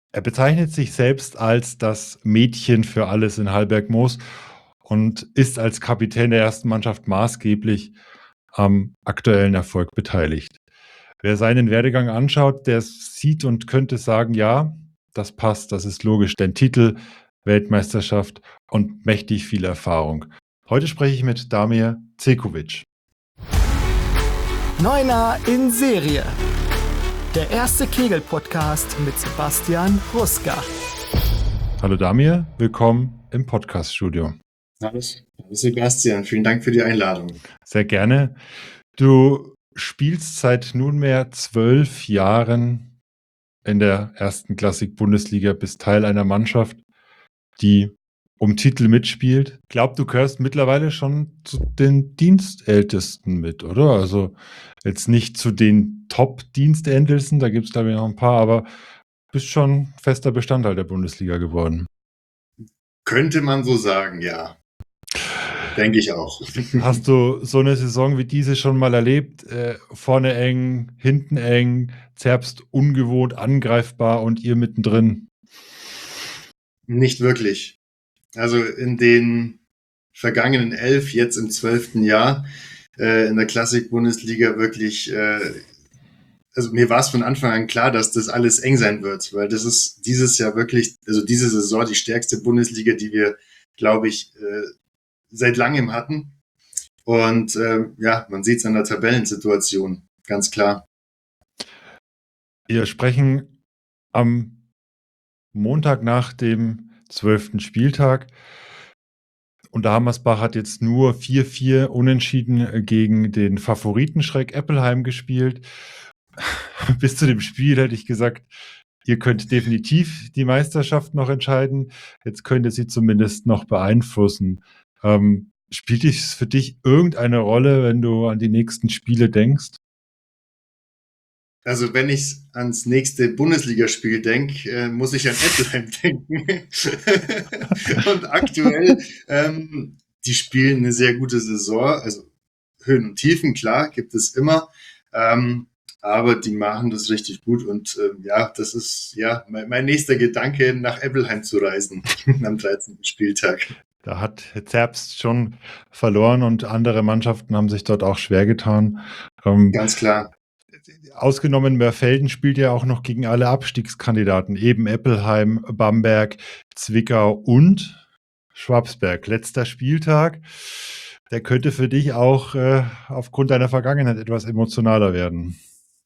Er bezeichnet sich selbst als das Mädchen für alles in Hallbergmoos und ist als Kapitän der ersten Mannschaft maßgeblich am aktuellen Erfolg beteiligt. Wer seinen Werdegang anschaut, der sieht und könnte sagen, ja, das passt, das ist logisch, denn Titel, Weltmeisterschaft und mächtig viel Erfahrung. Heute spreche ich mit Damir Cekovic. Neuner in Serie. Der erste Kegel-Podcast mit Sebastian Ruska. Hallo Damir, willkommen im Podcast-Studio. Hallo Sebastian, vielen Dank für die Einladung. Sehr gerne. Du spielst seit nunmehr 12 Jahren in der ersten Klassik-Bundesliga, bist Teil einer Mannschaft, die um Titel mitspielt. Ich glaube, du gehörst mittlerweile schon zu den Dienstältesten mit, oder? Also jetzt nicht zu den Top-Dienstältesten, da gibt es glaube ich noch ein paar, aber bist schon fester Bestandteil der Bundesliga geworden. Könnte man so sagen, ja. Denke ich auch. Hast du so eine Saison wie diese schon mal erlebt? Vorne eng, hinten eng, Zerbst ungewohnt, angreifbar und ihr mittendrin? Nicht wirklich. Also in den vergangenen 11, jetzt im 12. Jahr in der Klassik-Bundesliga wirklich, also mir war es von Anfang an klar, dass das alles eng sein wird, weil das ist dieses Jahr wirklich, also diese Saison die stärkste Bundesliga, die wir, glaube ich, seit langem hatten. Und ja, man sieht es an der Tabellensituation, ganz klar. Wir sprechen am Montag nach dem 12. Spieltag. Und der Hammersbach hat jetzt nur 4-4 unentschieden gegen den Favoriten Schreck Eppelheim gespielt. Bis zu dem Spiel hätte ich gesagt, ihr könnt definitiv die Meisterschaft noch entscheiden. Jetzt könnt ihr sie zumindest noch beeinflussen. Spielt es für dich irgendeine Rolle, wenn du an die nächsten Spiele denkst? Also wenn ich ans nächste Bundesligaspiel denke, muss ich an Eppelheim denken. Und aktuell, die spielen eine sehr gute Saison. Also Höhen und Tiefen, klar, gibt es immer. Aber die machen das richtig gut. Und ja, das ist ja mein nächster Gedanke, nach Eppelheim zu reisen am 13. Spieltag. Da hat Zerbst schon verloren und andere Mannschaften haben sich dort auch schwer getan. Ganz klar. Ausgenommen Mörfelden spielt ja auch noch gegen alle Abstiegskandidaten, eben Eppelheim, Bamberg, Zwickau und Schwabsberg. Letzter Spieltag, der könnte für dich auch aufgrund deiner Vergangenheit etwas emotionaler werden.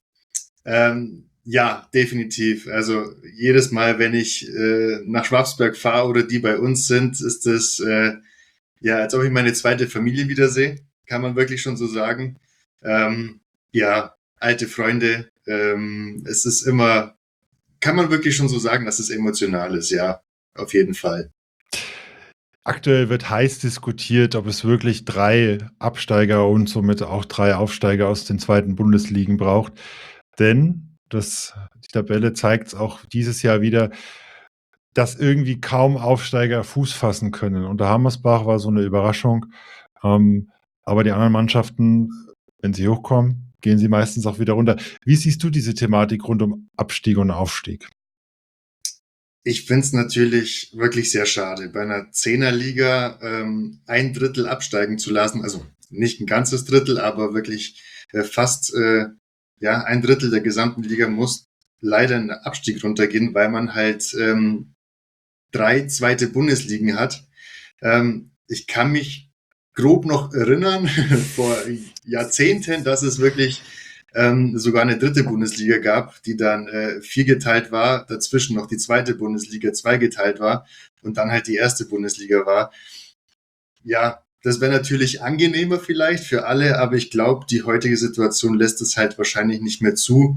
Ja, definitiv. Also jedes Mal, wenn ich nach Schwabsberg fahre oder die bei uns sind, ist es ja, als ob ich meine zweite Familie wiedersehe, kann man wirklich schon so sagen. Ja, alte Freunde. Es ist immer, kann man wirklich schon so sagen, dass es emotional ist, ja, auf jeden Fall. Aktuell wird heiß diskutiert, ob es wirklich 3 Absteiger und somit auch 3 Aufsteiger aus den zweiten Bundesligen braucht. Denn die Tabelle zeigt es auch dieses Jahr wieder, dass irgendwie kaum Aufsteiger Fuß fassen können. Und der Hammersbach war so eine Überraschung. Aber die anderen Mannschaften, wenn sie hochkommen, gehen sie meistens auch wieder runter. Wie siehst du diese Thematik rund um Abstieg und Aufstieg? Ich finde es natürlich wirklich sehr schade, bei einer Zehnerliga ein Drittel absteigen zu lassen. Also nicht ein ganzes Drittel, aber wirklich fast ja, ein Drittel der gesamten Liga muss leider in den Abstieg runtergehen, weil man halt 3 zweite Bundesligen hat. Ich kann mich grob noch erinnern, vor Jahrzehnten, dass es wirklich sogar eine dritte Bundesliga gab, die dann 4 geteilt war, dazwischen noch die zweite Bundesliga 2 geteilt war und dann halt die erste Bundesliga war. Ja, das wäre natürlich angenehmer vielleicht für alle, aber ich glaube, die heutige Situation lässt es halt wahrscheinlich nicht mehr zu.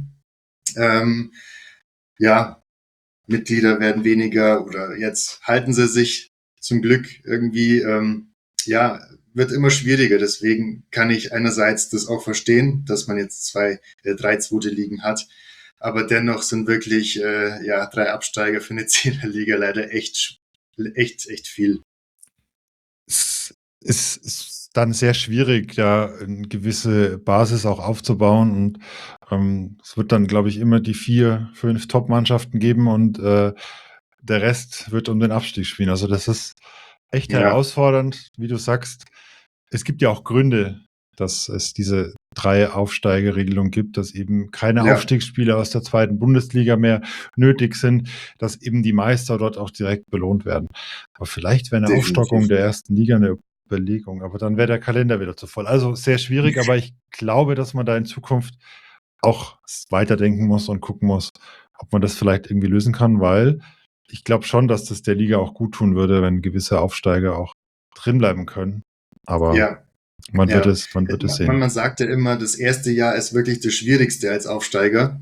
Ja, Mitglieder werden weniger oder jetzt halten sie sich zum Glück irgendwie, ja, wird immer schwieriger. Deswegen kann ich einerseits das auch verstehen, dass man jetzt 3 zweite Ligen hat. Aber dennoch sind wirklich, ja, 3 Absteiger für eine Zehnerliga leider echt viel. Es dann sehr schwierig, da eine gewisse Basis auch aufzubauen. Und es wird dann, glaube ich, immer die 4, 5 Top-Mannschaften geben und der Rest wird um den Abstieg spielen. Also das ist echt Ja, herausfordernd, wie du sagst. Es gibt ja auch Gründe, dass es diese 3 Aufsteigerregelung gibt, dass eben keine ja, Aufstiegsspiele aus der 2. Bundesliga mehr nötig sind, dass eben die Meister dort auch direkt belohnt werden. Aber vielleicht wäre eine Aufstockung definitiv. der 1. Liga eine Überlegung, aber dann wäre der Kalender wieder zu voll. Also sehr schwierig, aber ich glaube, dass man da in Zukunft auch weiterdenken muss und gucken muss, ob man das vielleicht irgendwie lösen kann, weil ich glaube schon, dass das der Liga auch gut tun würde, wenn gewisse Aufsteiger auch drin bleiben können. Aber Ja, man wird ja. es Man, sehen. man sagt ja immer, das erste Jahr ist wirklich das Schwierigste als Aufsteiger.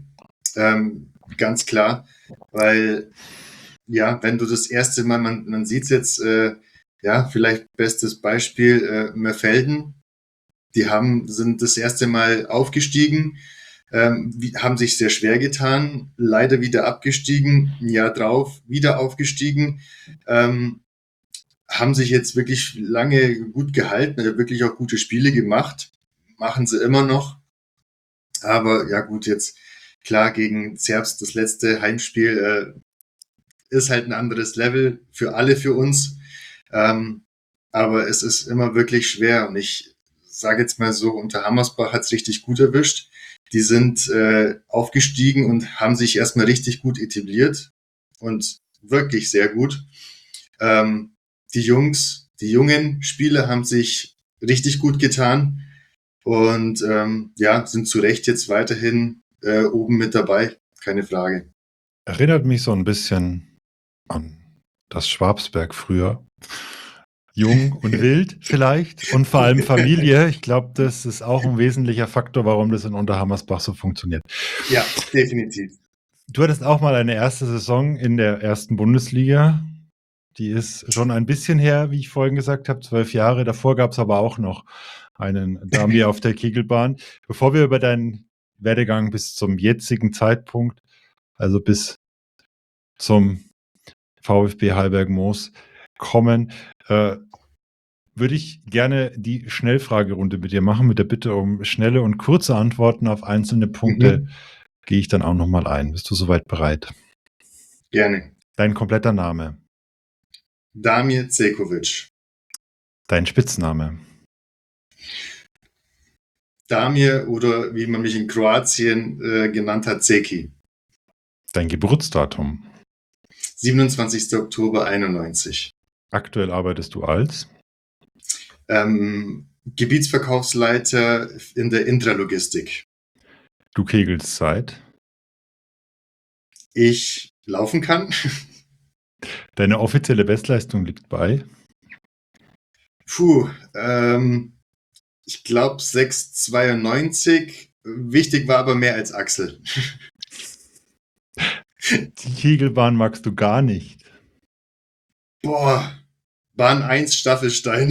Ganz klar, weil ja, wenn du das erste Mal, man sieht es jetzt, ja, vielleicht bestes Beispiel, Mörfelden, sind das erste Mal aufgestiegen, haben sich sehr schwer getan, leider wieder abgestiegen, ein Jahr drauf wieder aufgestiegen, haben sich jetzt wirklich lange gut gehalten, wirklich auch gute Spiele gemacht, machen sie immer noch, aber ja gut, jetzt klar gegen Zerbst das letzte Heimspiel ist halt ein anderes Level für alle, für uns. Aber es ist immer wirklich schwer. Und ich sage jetzt mal so, unter Hammersbach hat es richtig gut erwischt. Die sind aufgestiegen und haben sich erstmal richtig gut etabliert und wirklich sehr gut. Die jungen Spieler haben sich richtig gut getan und ja, sind zu Recht jetzt weiterhin oben mit dabei. Keine Frage. Erinnert mich so ein bisschen an das Schwabsberg früher. Jung und wild vielleicht und vor allem Familie. Ich glaube, das ist auch ein wesentlicher Faktor, warum das in Unterhammersbach so funktioniert. Ja, definitiv. Du hattest auch mal eine erste Saison in der 1. Bundesliga. Die ist schon ein bisschen her, wie ich vorhin gesagt habe, 12 Jahre. Davor gab es aber auch noch einen Damir auf der Kegelbahn. Bevor wir über deinen Werdegang bis zum jetzigen Zeitpunkt, also bis zum VfB Hallberg-Moos kommen, würde ich gerne die Schnellfragerunde mit dir machen, mit der Bitte um schnelle und kurze Antworten auf einzelne Punkte. Mhm. Gehe ich dann auch nochmal ein. Bist du soweit bereit? Gerne. Dein kompletter Name, Damir Cekovic. dein Spitzname, Damir oder wie man mich in Kroatien genannt hat, Zeki. dein Geburtsdatum. 27. Oktober 91. Aktuell arbeitest du als Gebietsverkaufsleiter in der Intralogistik. du kegelst seit. Ich laufen kann. Deine offizielle Bestleistung liegt bei. Puh, ich glaube 6,92. Wichtig war aber mehr als Axel. Die Kegelbahn magst du gar nicht. Boah, Bahn 1 Staffelstein.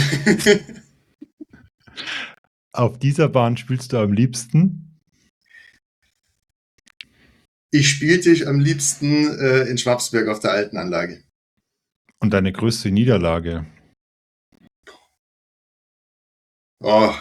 Auf dieser Bahn spielst du am liebsten. Ich spielte am liebsten in Schwabsberg auf der alten Anlage. Und deine größte Niederlage. Oh.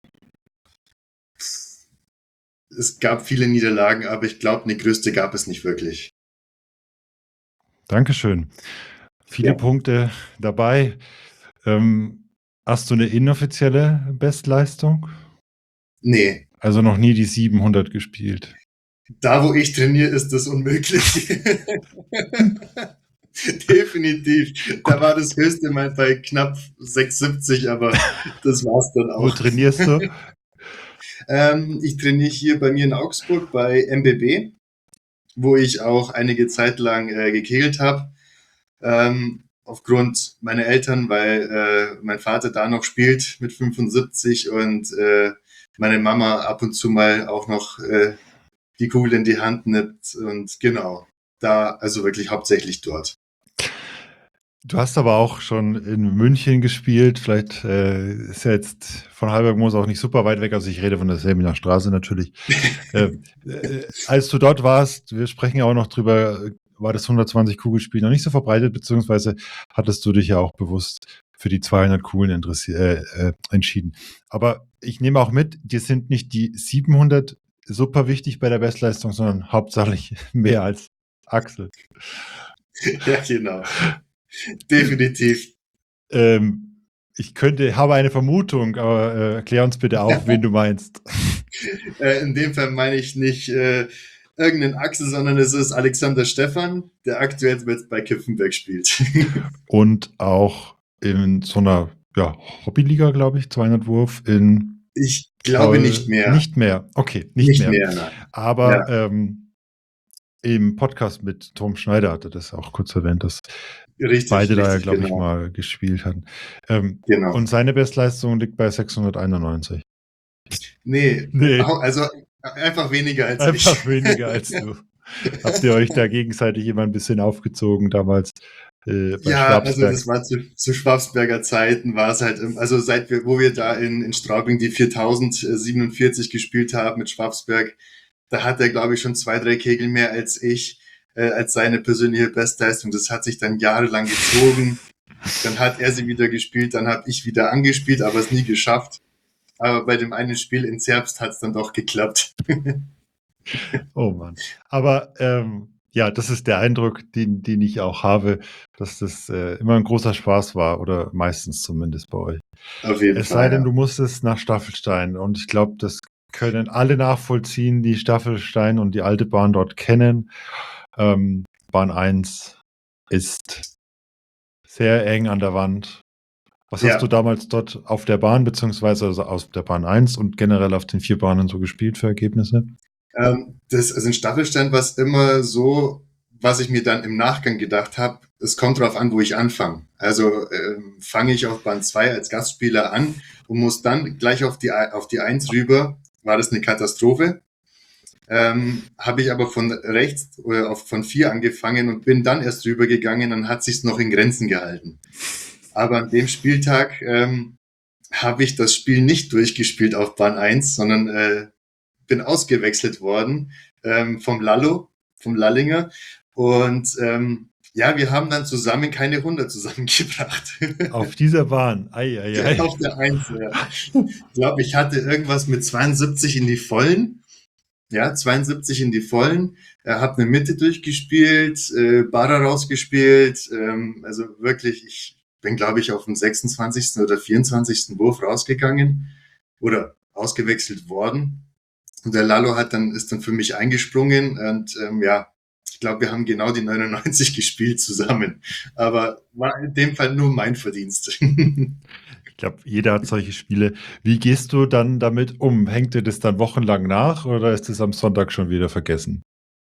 Es gab viele Niederlagen, aber ich glaube, eine größte gab es nicht wirklich. Dankeschön. Viele Ja. Punkte dabei. Hast du eine inoffizielle Bestleistung? Nee, Also noch nie die 700 gespielt. da wo ich trainiere, ist das unmöglich. Definitiv. Da war das höchste mal bei knapp 6,70, aber das war's dann Wo auch. trainierst du? Ich trainiere hier bei mir in Augsburg bei MBB, wo ich auch einige Zeit lang gekegelt habe. Aufgrund meiner Eltern, weil mein Vater da noch spielt mit 75 und meine Mama ab und zu mal auch noch die Kugel in die Hand nimmt. Und genau, da also wirklich hauptsächlich dort. Du hast aber auch schon in München gespielt. Vielleicht ist ja jetzt von Hallberg-Moos auch nicht super weit weg. Also ich rede von der Selminer Straße natürlich. Als du dort warst, wir sprechen ja auch noch drüber, war das 120-Kugelspiel noch nicht so verbreitet, beziehungsweise hattest du dich ja auch bewusst für die 200 Kugeln entschieden. Aber ich nehme auch mit, dir sind nicht die 700 super wichtig bei der Bestleistung, sondern hauptsächlich mehr als Axel. Ja, genau. Definitiv. Habe eine Vermutung, aber erklär uns bitte auf, wen du meinst. In dem Fall meine ich nicht irgendeinen Axel, sondern es ist Alexander Stephan, der aktuell jetzt bei Kiffenberg spielt. Und auch in so einer Hobbyliga, glaube ich, 200 Wurf in... Ich glaube nicht mehr. Nicht mehr, okay, nicht mehr. Nein. Aber im Podcast mit Tom Schneider hatte das auch kurz erwähnt, dass beide da ja, glaube ich, mal gespielt hatten. Genau. Und seine Bestleistung liegt bei 691. Nee. Also einfach weniger als ich. Einfach weniger als du. Habt ihr euch da gegenseitig immer ein bisschen aufgezogen damals? Bei Schwabsberg? Also das war zu Schwabsberger Zeiten, war es halt, also wo wir da in Straubing die 4047 gespielt haben mit Schwabsberg, da hat er, glaube ich, schon 2-3 Kegel mehr als ich, als seine persönliche Bestleistung. Das hat sich dann jahrelang gezogen. Dann hat er sie wieder gespielt, dann habe ich wieder angespielt, aber es nie geschafft. Aber bei dem einen Spiel in Zerbst hat es dann doch geklappt. Oh Mann. Aber das ist der Eindruck, den ich auch habe, dass das immer ein großer Spaß war oder meistens zumindest bei euch. Auf jeden Fall. Es sei denn, du musstest nach Staffelstein und ich glaube, das können alle nachvollziehen, die Staffelstein und die alte Bahn dort kennen. Bahn 1 ist sehr eng an der Wand. Was hast du damals dort auf der Bahn, beziehungsweise also auf der Bahn 1 und generell auf den 4 Bahnen so gespielt für Ergebnisse? Also in Staffelstein war es immer so, was ich mir dann im Nachgang gedacht habe, es kommt darauf an, wo ich anfange. Also fange ich auf Bahn 2 als Gastspieler an und muss dann gleich auf die 1 rüber, war das eine Katastrophe. Habe ich aber von rechts von 4 angefangen und bin dann erst rübergegangen, dann hat sich's noch in Grenzen gehalten. Aber an dem Spieltag habe ich das Spiel nicht durchgespielt auf Bahn 1, sondern bin ausgewechselt worden vom Lallinger. Und wir haben dann zusammen keine 100 zusammengebracht. Auf dieser Bahn? Ei. Auf der 1, ja. Ich glaube, ich hatte irgendwas mit 72 in die Vollen. Ja, 72 in die Vollen. Habe eine Mitte durchgespielt, Barra rausgespielt. Also wirklich, ich bin, glaube ich, auf dem 26. oder 24. Wurf rausgegangen oder ausgewechselt worden. Und der Lalo ist dann für mich eingesprungen und ich glaube, wir haben genau die 99 gespielt zusammen. Aber war in dem Fall nur mein Verdienst. Ich glaube, jeder hat solche Spiele. Wie gehst du dann damit um? Hängt dir das dann wochenlang nach oder ist es am Sonntag schon wieder vergessen?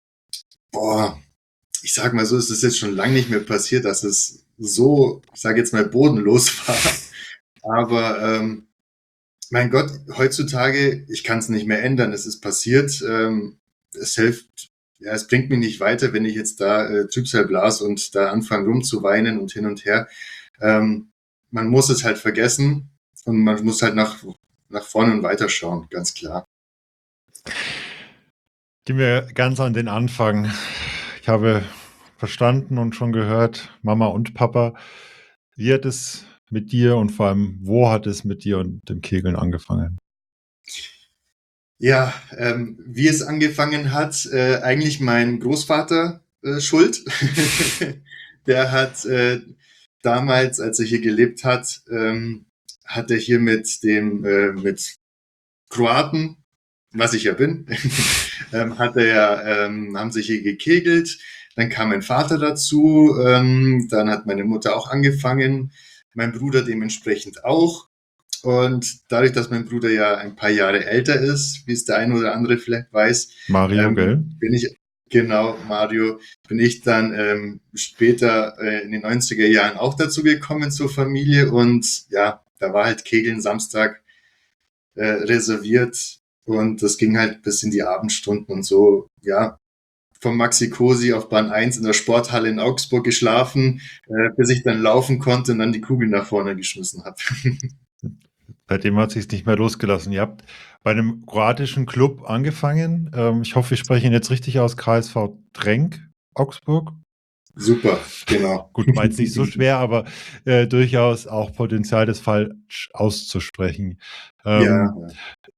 Ich sag mal so, es ist jetzt schon lange nicht mehr passiert, dass es so, ich sage jetzt mal, bodenlos war. Aber mein Gott, heutzutage, ich kann es nicht mehr ändern. Es ist passiert. Es hilft, es bringt mich nicht weiter, wenn ich jetzt da Trübsal blas und da anfange rumzuweinen und hin und her. Man muss es halt vergessen und man muss halt nach vorne und weiter schauen, ganz klar. Gehen wir ganz an den Anfang. Ich habe verstanden und schon gehört, Mama und Papa, wie hat es mit dir und vor allem, wo hat es mit dir und dem Kegeln angefangen? Ja, wie es angefangen hat, eigentlich mein Großvater schuld. Der hat damals, als er hier gelebt hat, hat er hier mit Kroaten, was ich ja bin, haben sich hier gekegelt. Dann kam mein Vater dazu, dann hat meine Mutter auch angefangen, mein Bruder dementsprechend auch. Und dadurch, dass mein Bruder ja ein paar Jahre älter ist, wie es der eine oder andere vielleicht weiß, Mario, gell? Mario, bin ich dann später in den 90er Jahren auch dazu gekommen zur Familie. Und ja, da war halt Kegeln Samstag reserviert. Und das ging halt bis in die Abendstunden und so, ja. Vom Maxi Cosi auf Bahn 1 in der Sporthalle in Augsburg geschlafen, bis ich dann laufen konnte und dann die Kugel nach vorne geschmissen habe. Seitdem hat sich nicht mehr losgelassen. Ihr habt bei einem kroatischen Club angefangen. Ich hoffe, wir sprechen jetzt richtig aus, KSV Trenk, Augsburg. Super, genau. Gut, war jetzt nicht so schwer, aber durchaus auch Potenzial, das falsch auszusprechen. Ja, Ähm,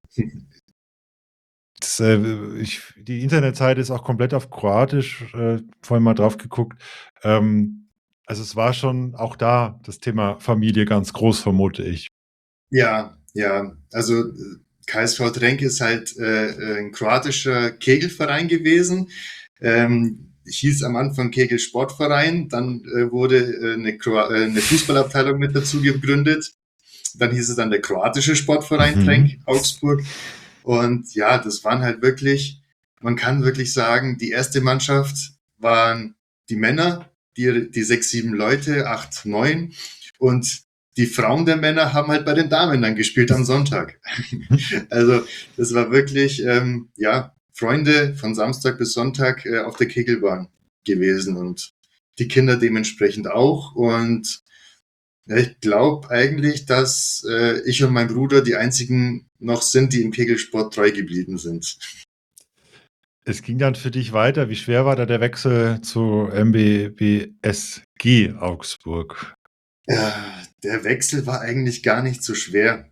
die Internetseite ist auch komplett auf Kroatisch, vorhin mal drauf geguckt. Also es war schon auch da das Thema Familie ganz groß, vermute ich. ja, ja. Also KSV Trenk ist halt ein kroatischer Kegelverein gewesen. Hieß am Anfang Kegel Sportverein, dann wurde eine Fußballabteilung mit dazu gegründet. Dann hieß es dann der kroatische Sportverein Trenk Augsburg. Und ja, das waren halt wirklich, man kann wirklich sagen, die erste Mannschaft waren die Männer, die 6, 7 Leute, 8, 9. Und die Frauen der Männer haben halt bei den Damen dann gespielt am Sonntag. Also das war wirklich, ja, Freunde von Samstag bis Sonntag auf der Kegelbahn gewesen und die Kinder dementsprechend auch. Und ja, ich glaube eigentlich, dass ich und mein Bruder die einzigen noch sind, die im Kegelsport treu geblieben sind. Es ging dann für dich weiter. Wie schwer war da der Wechsel zu MBBSG Augsburg? Der Wechsel war eigentlich gar nicht so schwer.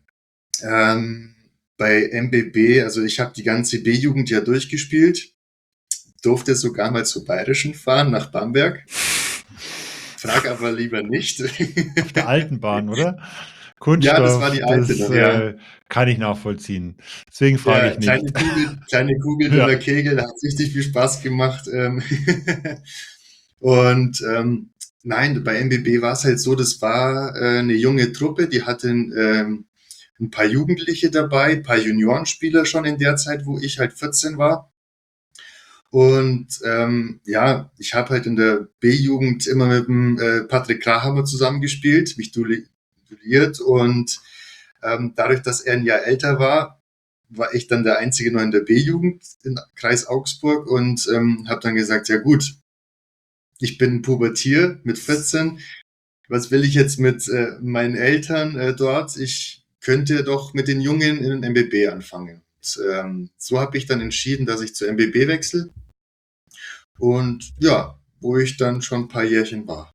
Bei MBB, also ich habe die ganze B-Jugend ja durchgespielt, durfte sogar mal zur Bayerischen fahren, nach Bamberg. Frag aber lieber nicht. Auf der alten Bahn, oder? Ja, das Kunststoff, war die alte das noch, ja. kann ich nachvollziehen. Deswegen frage Ja, ich nicht. kleine Kugel, Ja. dünner Kegel, da hat richtig viel Spaß gemacht. Und nein, bei MBB war es halt so, das war eine junge Truppe, die hatten ein paar Jugendliche dabei, ein paar Juniorenspieler schon in der Zeit, wo ich halt 14 war. Und ja, ich habe halt in der B-Jugend immer mit dem Patrick Krahammer zusammengespielt, mich duelliert und dadurch, dass er ein Jahr älter war ich dann der Einzige noch in der B-Jugend im Kreis Augsburg und habe dann gesagt, ja gut, ich bin Pubertier mit 14, was will ich jetzt mit meinen Eltern dort? Ich könnte doch mit den Jungen in den MBB anfangen. Und, so habe ich dann entschieden, dass ich zur MBB wechsle und ja, wo ich dann schon ein paar Jährchen war.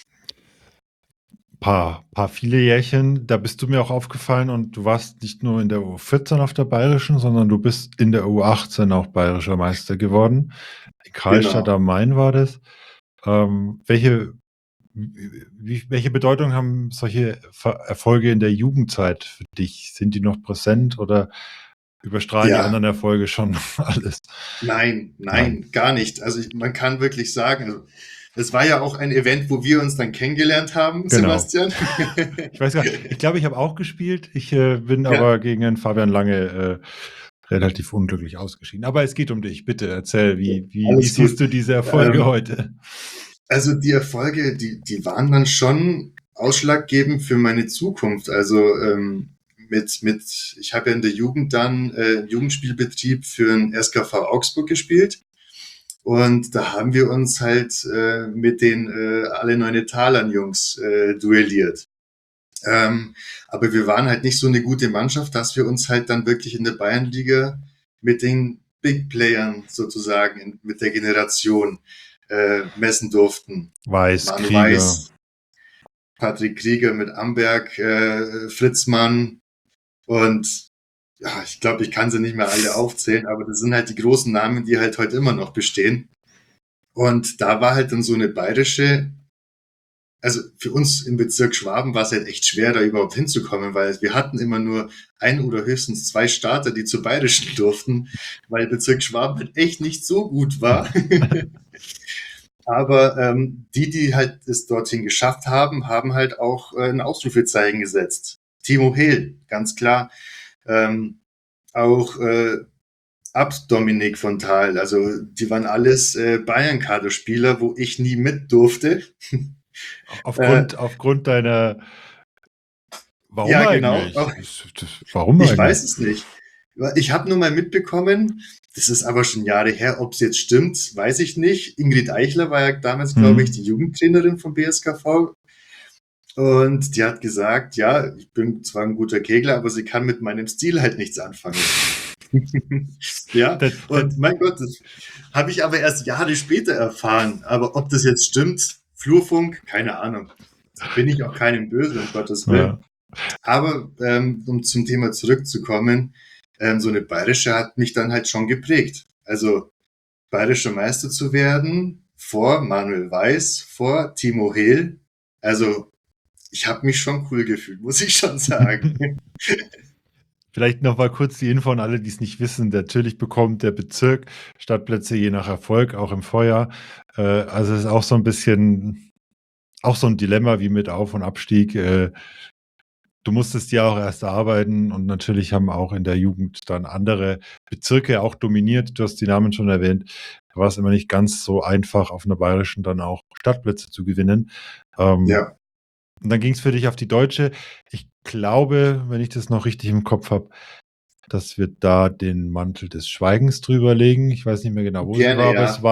Viele Jährchen, da bist du mir auch aufgefallen und du warst nicht nur in der U14 auf der Bayerischen, sondern du bist in der U18 auch bayerischer Meister geworden. In Karlstadt Genau. am Main war das. Welche Bedeutung haben solche Erfolge in der Jugendzeit für dich? Sind die noch präsent oder überstrahlen die Ja, anderen Erfolge schon alles? nein, gar nicht. Also man kann wirklich sagen, also es war ja auch ein Event, wo wir uns dann kennengelernt haben, Genau. Sebastian. Ich weiß gar nicht, ich glaube, ich habe auch gespielt. Ich bin Ja. aber gegen den Fabian Lange relativ unglücklich ausgeschieden. Aber es geht um dich. Bitte erzähl, wie Alles siehst gut. du diese Erfolge heute? Also die Erfolge, die waren dann schon ausschlaggebend für meine Zukunft. Also ich habe ja in der Jugend dann Jugendspielbetrieb für den SKV Augsburg gespielt. Und da haben wir uns halt mit den alle Neunetalern Jungs duelliert. Aber wir waren halt nicht so eine gute Mannschaft, dass wir uns halt dann wirklich in der Bayernliga mit den Big Playern sozusagen, mit der Generation messen durften. Manu Krieger. Weiß, Patrick Krieger mit Amberg, Fritzmann und ja, ich glaube, ich kann sie nicht mehr alle aufzählen, aber das sind halt die großen Namen, die halt heute immer noch bestehen. Und da war halt dann so eine bayerische, also für uns im Bezirk Schwaben war es halt echt schwer, da überhaupt hinzukommen, weil wir hatten immer nur ein oder höchstens 2 Starter, die zur bayerischen durften, weil Bezirk Schwaben halt echt nicht so gut war. Aber die halt es dorthin geschafft haben, haben halt auch ein Ausrufezeichen gesetzt. Timo Hehl, ganz klar. Auch Abt Dominik von Thal, also die waren alles Bayern-Kaderspieler, wo ich nie mit durfte. Aufgrund deiner. Warum Ja, eigentlich? genau. Warum Ich eigentlich? weiß es nicht. Ich habe nur mal mitbekommen, das ist aber schon Jahre her, ob es jetzt stimmt, weiß ich nicht. Ingrid Eichler war ja damals, glaube ich, die Jugendtrainerin vom BSKV. Und die hat gesagt, ja, ich bin zwar ein guter Kegler, aber sie kann mit meinem Stil halt nichts anfangen. Ja, Das, das, und mein Gott, das habe ich aber erst Jahre später erfahren. Aber ob das jetzt stimmt, Flurfunk, keine Ahnung. Bin ich auch keinem böse, um Gottes Willen. ja. Aber um zum Thema zurückzukommen, so eine bayerische hat mich dann halt schon geprägt. Also bayerischer Meister zu werden vor Manuel Weiß, vor Timo Hehl. Also ich habe mich schon cool gefühlt, muss ich schon sagen. Vielleicht noch mal kurz die Info an alle, die es nicht wissen. Natürlich bekommt der Bezirk Stadtplätze je nach Erfolg, auch im Vorjahr. Also es ist auch so ein bisschen, auch so ein Dilemma wie mit Auf- und Abstieg. Du musstest ja auch erst arbeiten und natürlich haben auch in der Jugend dann andere Bezirke auch dominiert. Du hast die Namen schon erwähnt. Da war es immer nicht ganz so einfach, auf einer bayerischen dann auch Stadtplätze zu gewinnen. Ja, Und dann ging es für dich auf die deutsche. Ich glaube, wenn ich das noch richtig im Kopf habe, dass wir da den Mantel des Schweigens drüber legen. Ich weiß nicht mehr genau, wo es gerne, war, aber ja.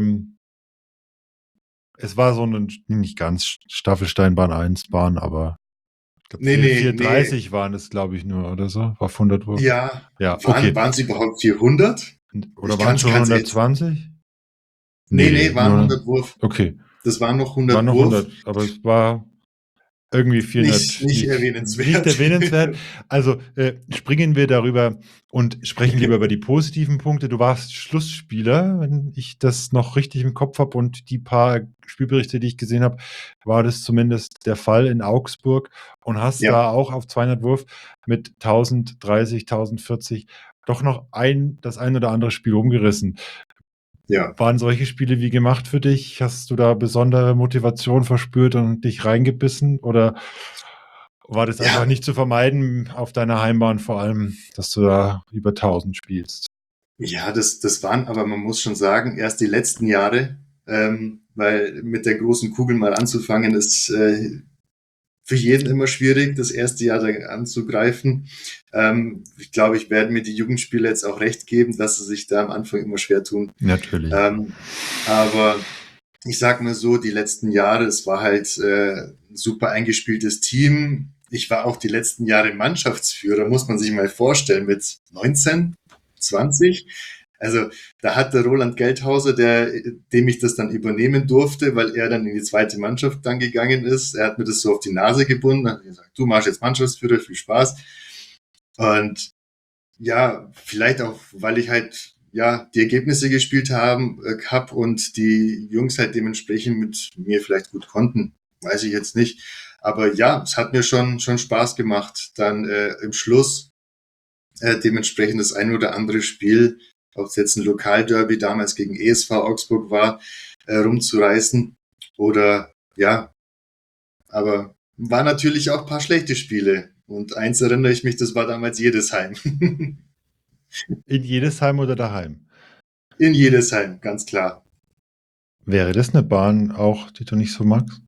es war so eine, nicht ganz Staffelsteinbahn 1 Bahn, aber ich glaube Nee. 430 waren es, glaube ich, nur oder so. War auf 100 Wurf. Ja, Ja, okay. waren es überhaupt 400? Oder Ich waren es schon kann's jetzt. 120? Nee, waren nur, 100 Wurf. okay. Das waren noch Waren 100 noch Wurf. 100, aber es war irgendwie 400, Nicht nicht erwähnenswert. erwähnenswert. Also springen wir darüber und sprechen lieber über die positiven Punkte. Du warst Schlussspieler, wenn ich das noch richtig im Kopf habe, und die paar Spielberichte, die ich gesehen habe, war das zumindest der Fall in Augsburg, und hast Ja, da auch auf 200 Wurf mit 1030, 1040 doch noch das ein oder andere Spiel umgerissen. ja. Waren solche Spiele wie gemacht für dich? Hast du da besondere Motivation verspürt und dich reingebissen? Oder war das einfach Ja, nicht zu vermeiden auf deiner Heimbahn, vor allem, dass du da über 1000 spielst? ja, das waren, aber man muss schon sagen, erst die letzten Jahre, weil mit der großen Kugel mal anzufangen, ist für jeden immer schwierig, das erste Jahr da anzugreifen. Ich glaube, ich werde mir die Jugendspieler jetzt auch recht geben, dass sie sich da am Anfang immer schwer tun. Natürlich. Aber ich sag mal so, die letzten Jahre, es war halt ein super eingespieltes Team. Ich war auch die letzten Jahre Mannschaftsführer, muss man sich mal vorstellen, mit 19, 20. Also da hat der Roland Geldhauser, dem ich das dann übernehmen durfte, weil er dann in die zweite Mannschaft dann gegangen ist. Er hat mir das so auf die Nase gebunden, hat gesagt, du machst jetzt Mannschaftsführer, viel Spaß. Und ja, vielleicht auch, weil ich halt ja die Ergebnisse gespielt hab und die Jungs halt dementsprechend mit mir vielleicht gut konnten, weiß ich jetzt nicht. Aber ja, es hat mir schon Spaß gemacht, dann im Schluss dementsprechend das ein oder andere Spiel, ob es jetzt ein Lokalderby damals gegen ESV Augsburg war, rumzureißen oder ja, aber war natürlich auch ein paar schlechte Spiele. Und eins erinnere ich mich, das war damals Jedesheim. In Jedesheim oder daheim? In Jedesheim, ganz klar. Wäre das eine Bahn auch, die du nicht so magst?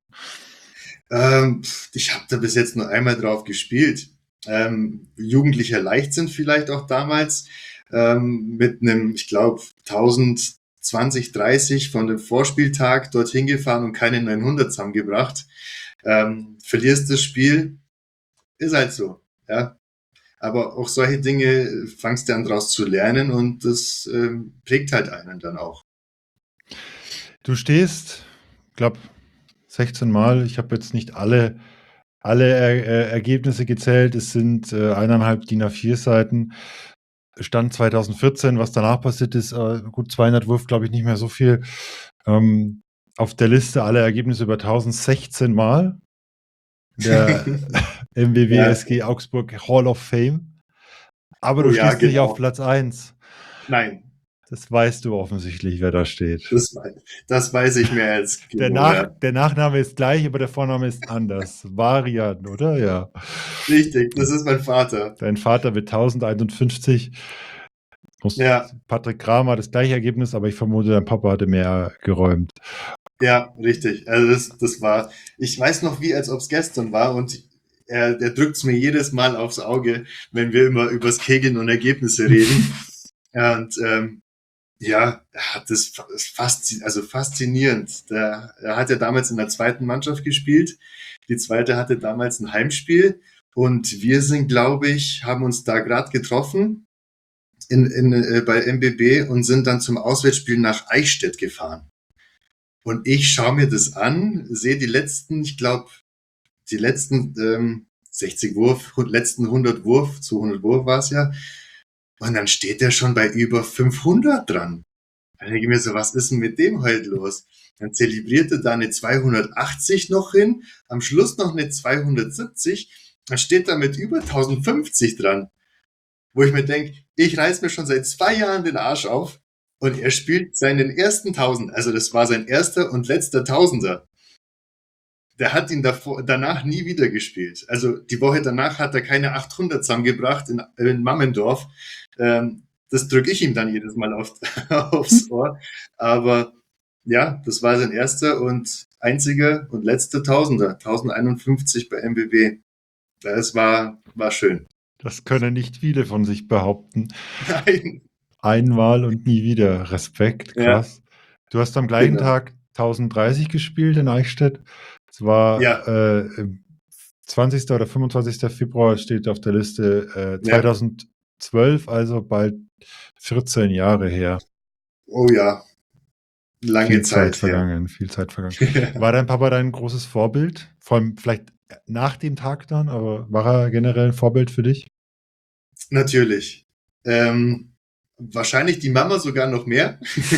Ich habe da bis jetzt nur einmal drauf gespielt. Jugendlicher Leichtsinn vielleicht auch damals. Mit einem, ich glaube, 1020, 30 von dem Vorspieltag dorthin gefahren und keine 900 zusammengebracht. Verlierst das Spiel, ist halt so. Ja. Aber auch solche Dinge fangst du an draus zu lernen und das prägt halt einen dann auch. Du stehst, ich glaube, 16 Mal. Ich habe jetzt nicht alle Ergebnisse gezählt. Es sind 1,5 DIN A4 Seiten. Stand 2014, was danach passiert ist, gut 200 Wurf, glaube ich, nicht mehr so viel. Auf der Liste alle Ergebnisse über 1016 Mal. Der MBW Ja. SG Augsburg Hall of Fame. Aber du Ja, stehst nicht genau. auf Platz 1. Nein, Das weißt du offensichtlich, wer da steht. das weiß ich mehr als Der Nachname ist gleich, aber der Vorname ist anders. Varian, oder? Ja. Richtig, das ist mein Vater. Dein Vater mit 1051. Ja. Patrick Kramer das gleiche Ergebnis, aber ich vermute, dein Papa hatte mehr geräumt. Ja, richtig. Also das war, ich weiß noch wie, als ob es gestern war und der drückt es mir jedes Mal aufs Auge, wenn wir immer übers Kegeln und Ergebnisse reden. Und ja, das ist faszinierend. Er hat ja damals in der zweiten Mannschaft gespielt. Die zweite hatte damals ein Heimspiel und wir sind, glaube ich, haben uns da gerade getroffen. bei MBB und sind dann zum Auswärtsspiel nach Eichstätt gefahren. Und ich schaue mir das an, sehe die letzten, ich glaube, die letzten 60 Wurf, letzten 100 Wurf, 200 Wurf war es ja. Und dann steht der schon bei über 500 dran. Dann denke ich mir so, was ist denn mit dem heute los? Dann zelebrierte da eine 280 noch hin, am Schluss noch eine 270, dann steht da mit über 1050 dran. Wo ich mir denke, ich reiß mir schon seit 2 Jahren den Arsch auf und er spielt seinen ersten 1000, also das war sein erster und letzter Tausender. Der hat ihn danach nie wieder gespielt. Also die Woche danach hat er keine 800 zusammengebracht in Mammendorf. Das drücke ich ihm dann jedes Mal aufs Ohr. Aber ja, das war sein erster und einziger und letzter Tausender. 1051 bei MBB. Das war schön. Das können nicht viele von sich behaupten. Nein. Einmal und nie wieder. Respekt, krass. Ja. Du hast am gleichen Tag 1030 gespielt in Eichstätt. Es war 20. oder 25. Februar, steht auf der Liste 2012, also bald 14 Jahre her. Oh ja, lange viel Zeit vergangen. War dein Papa dein großes Vorbild? Vor allem vielleicht nach dem Tag dann, aber war er generell ein Vorbild für dich? Natürlich. Wahrscheinlich die Mama sogar noch mehr.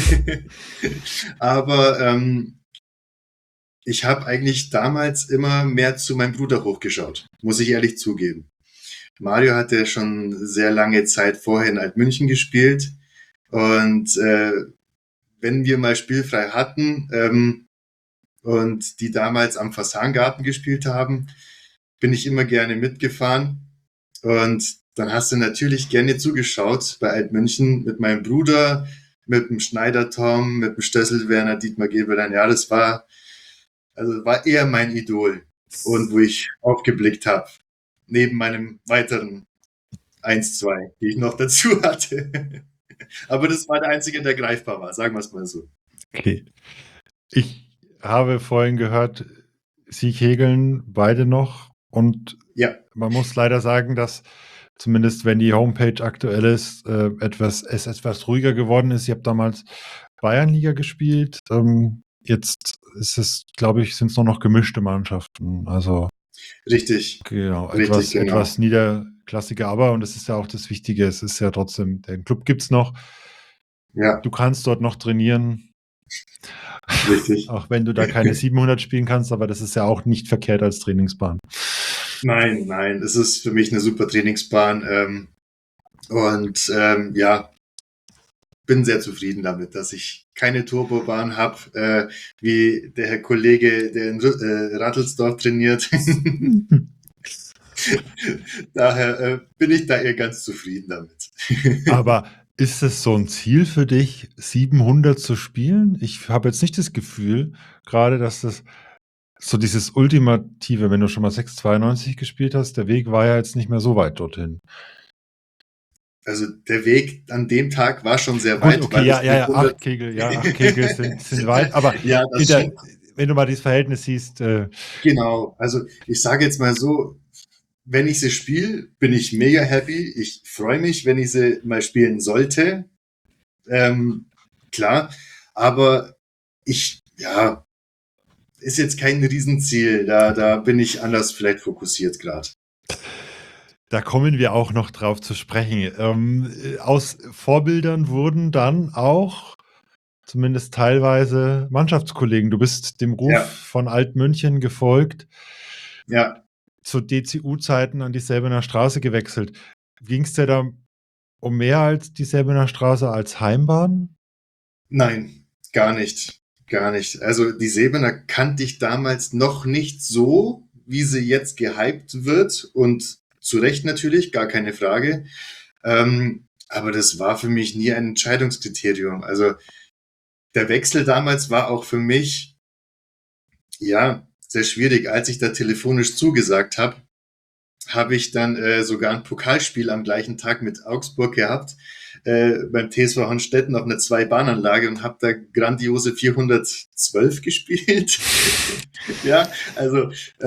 Aber ich habe eigentlich damals immer mehr zu meinem Bruder hochgeschaut, muss ich ehrlich zugeben. Mario hatte schon sehr lange Zeit vorher in Altmünchen gespielt und wenn wir mal spielfrei hatten und die damals am Fasangarten gespielt haben, bin ich immer gerne mitgefahren und dann hast du natürlich gerne zugeschaut bei Altmünchen mit meinem Bruder, mit dem Schneider Tom, mit dem Stössel Werner, Dietmar Geberlein. Ja, das war eher mein Idol und wo ich aufgeblickt habe, neben meinem weiteren 1, 2, die ich noch dazu hatte. Aber das war der einzige, der greifbar war, sagen wir es mal so. Okay. Ich habe vorhin gehört, Sie kegeln beide noch und man muss leider sagen, dass zumindest wenn die Homepage aktuell ist, etwas ruhiger geworden ist. Ich habe damals Bayernliga gespielt. Jetzt ist es, glaube ich, sind es nur noch gemischte Mannschaften. Also richtig. Genau, etwas niederklassiger, aber, und das ist ja auch das Wichtige, es ist ja trotzdem, den Club gibt es noch. Ja. Du kannst dort noch trainieren. Richtig. Auch wenn du da keine 700 spielen kannst, aber das ist ja auch nicht verkehrt als Trainingsbahn. Nein, es ist für mich eine super Trainingsbahn bin sehr zufrieden damit, dass ich keine Turbobahn habe, wie der Herr Kollege, der in Rattelsdorf trainiert. Daher bin ich da eher ganz zufrieden damit. Aber ist es so ein Ziel für dich, 700 zu spielen? Ich habe jetzt nicht das Gefühl, gerade, dass das so dieses Ultimative, wenn du schon mal 692 gespielt hast, der Weg war ja jetzt nicht mehr so weit dorthin. Also der Weg an dem Tag war schon sehr weit. Gut, okay, 8 Kegel sind weit, aber ja, wenn du mal dieses Verhältnis siehst. Genau, also ich sage jetzt mal so, wenn ich sie spiele, bin ich mega happy. Ich freue mich, wenn ich sie mal spielen sollte. Klar, aber ist jetzt kein Riesenziel. Da bin ich anders vielleicht fokussiert gerade. Da kommen wir auch noch drauf zu sprechen. Aus Vorbildern wurden dann auch zumindest teilweise Mannschaftskollegen. Du bist dem Ruf von Altmünchen gefolgt. Ja. Zu DCU-Zeiten an die Säbener Straße gewechselt. Ging es dir da um mehr als die Säbener Straße als Heimbahn? Nein, gar nicht. Gar nicht. Also die Säbener kannte ich damals noch nicht so, wie sie jetzt gehypt wird und zu Recht natürlich, gar keine Frage. Aber das war für mich nie ein Entscheidungskriterium. Also der Wechsel damals war auch für mich, sehr schwierig. Als ich da telefonisch zugesagt habe, habe ich dann sogar ein Pokalspiel am gleichen Tag mit Augsburg gehabt, beim TSV Honstetten auf einer 2-Bahn-Anlage und habe da grandiose 412 gespielt.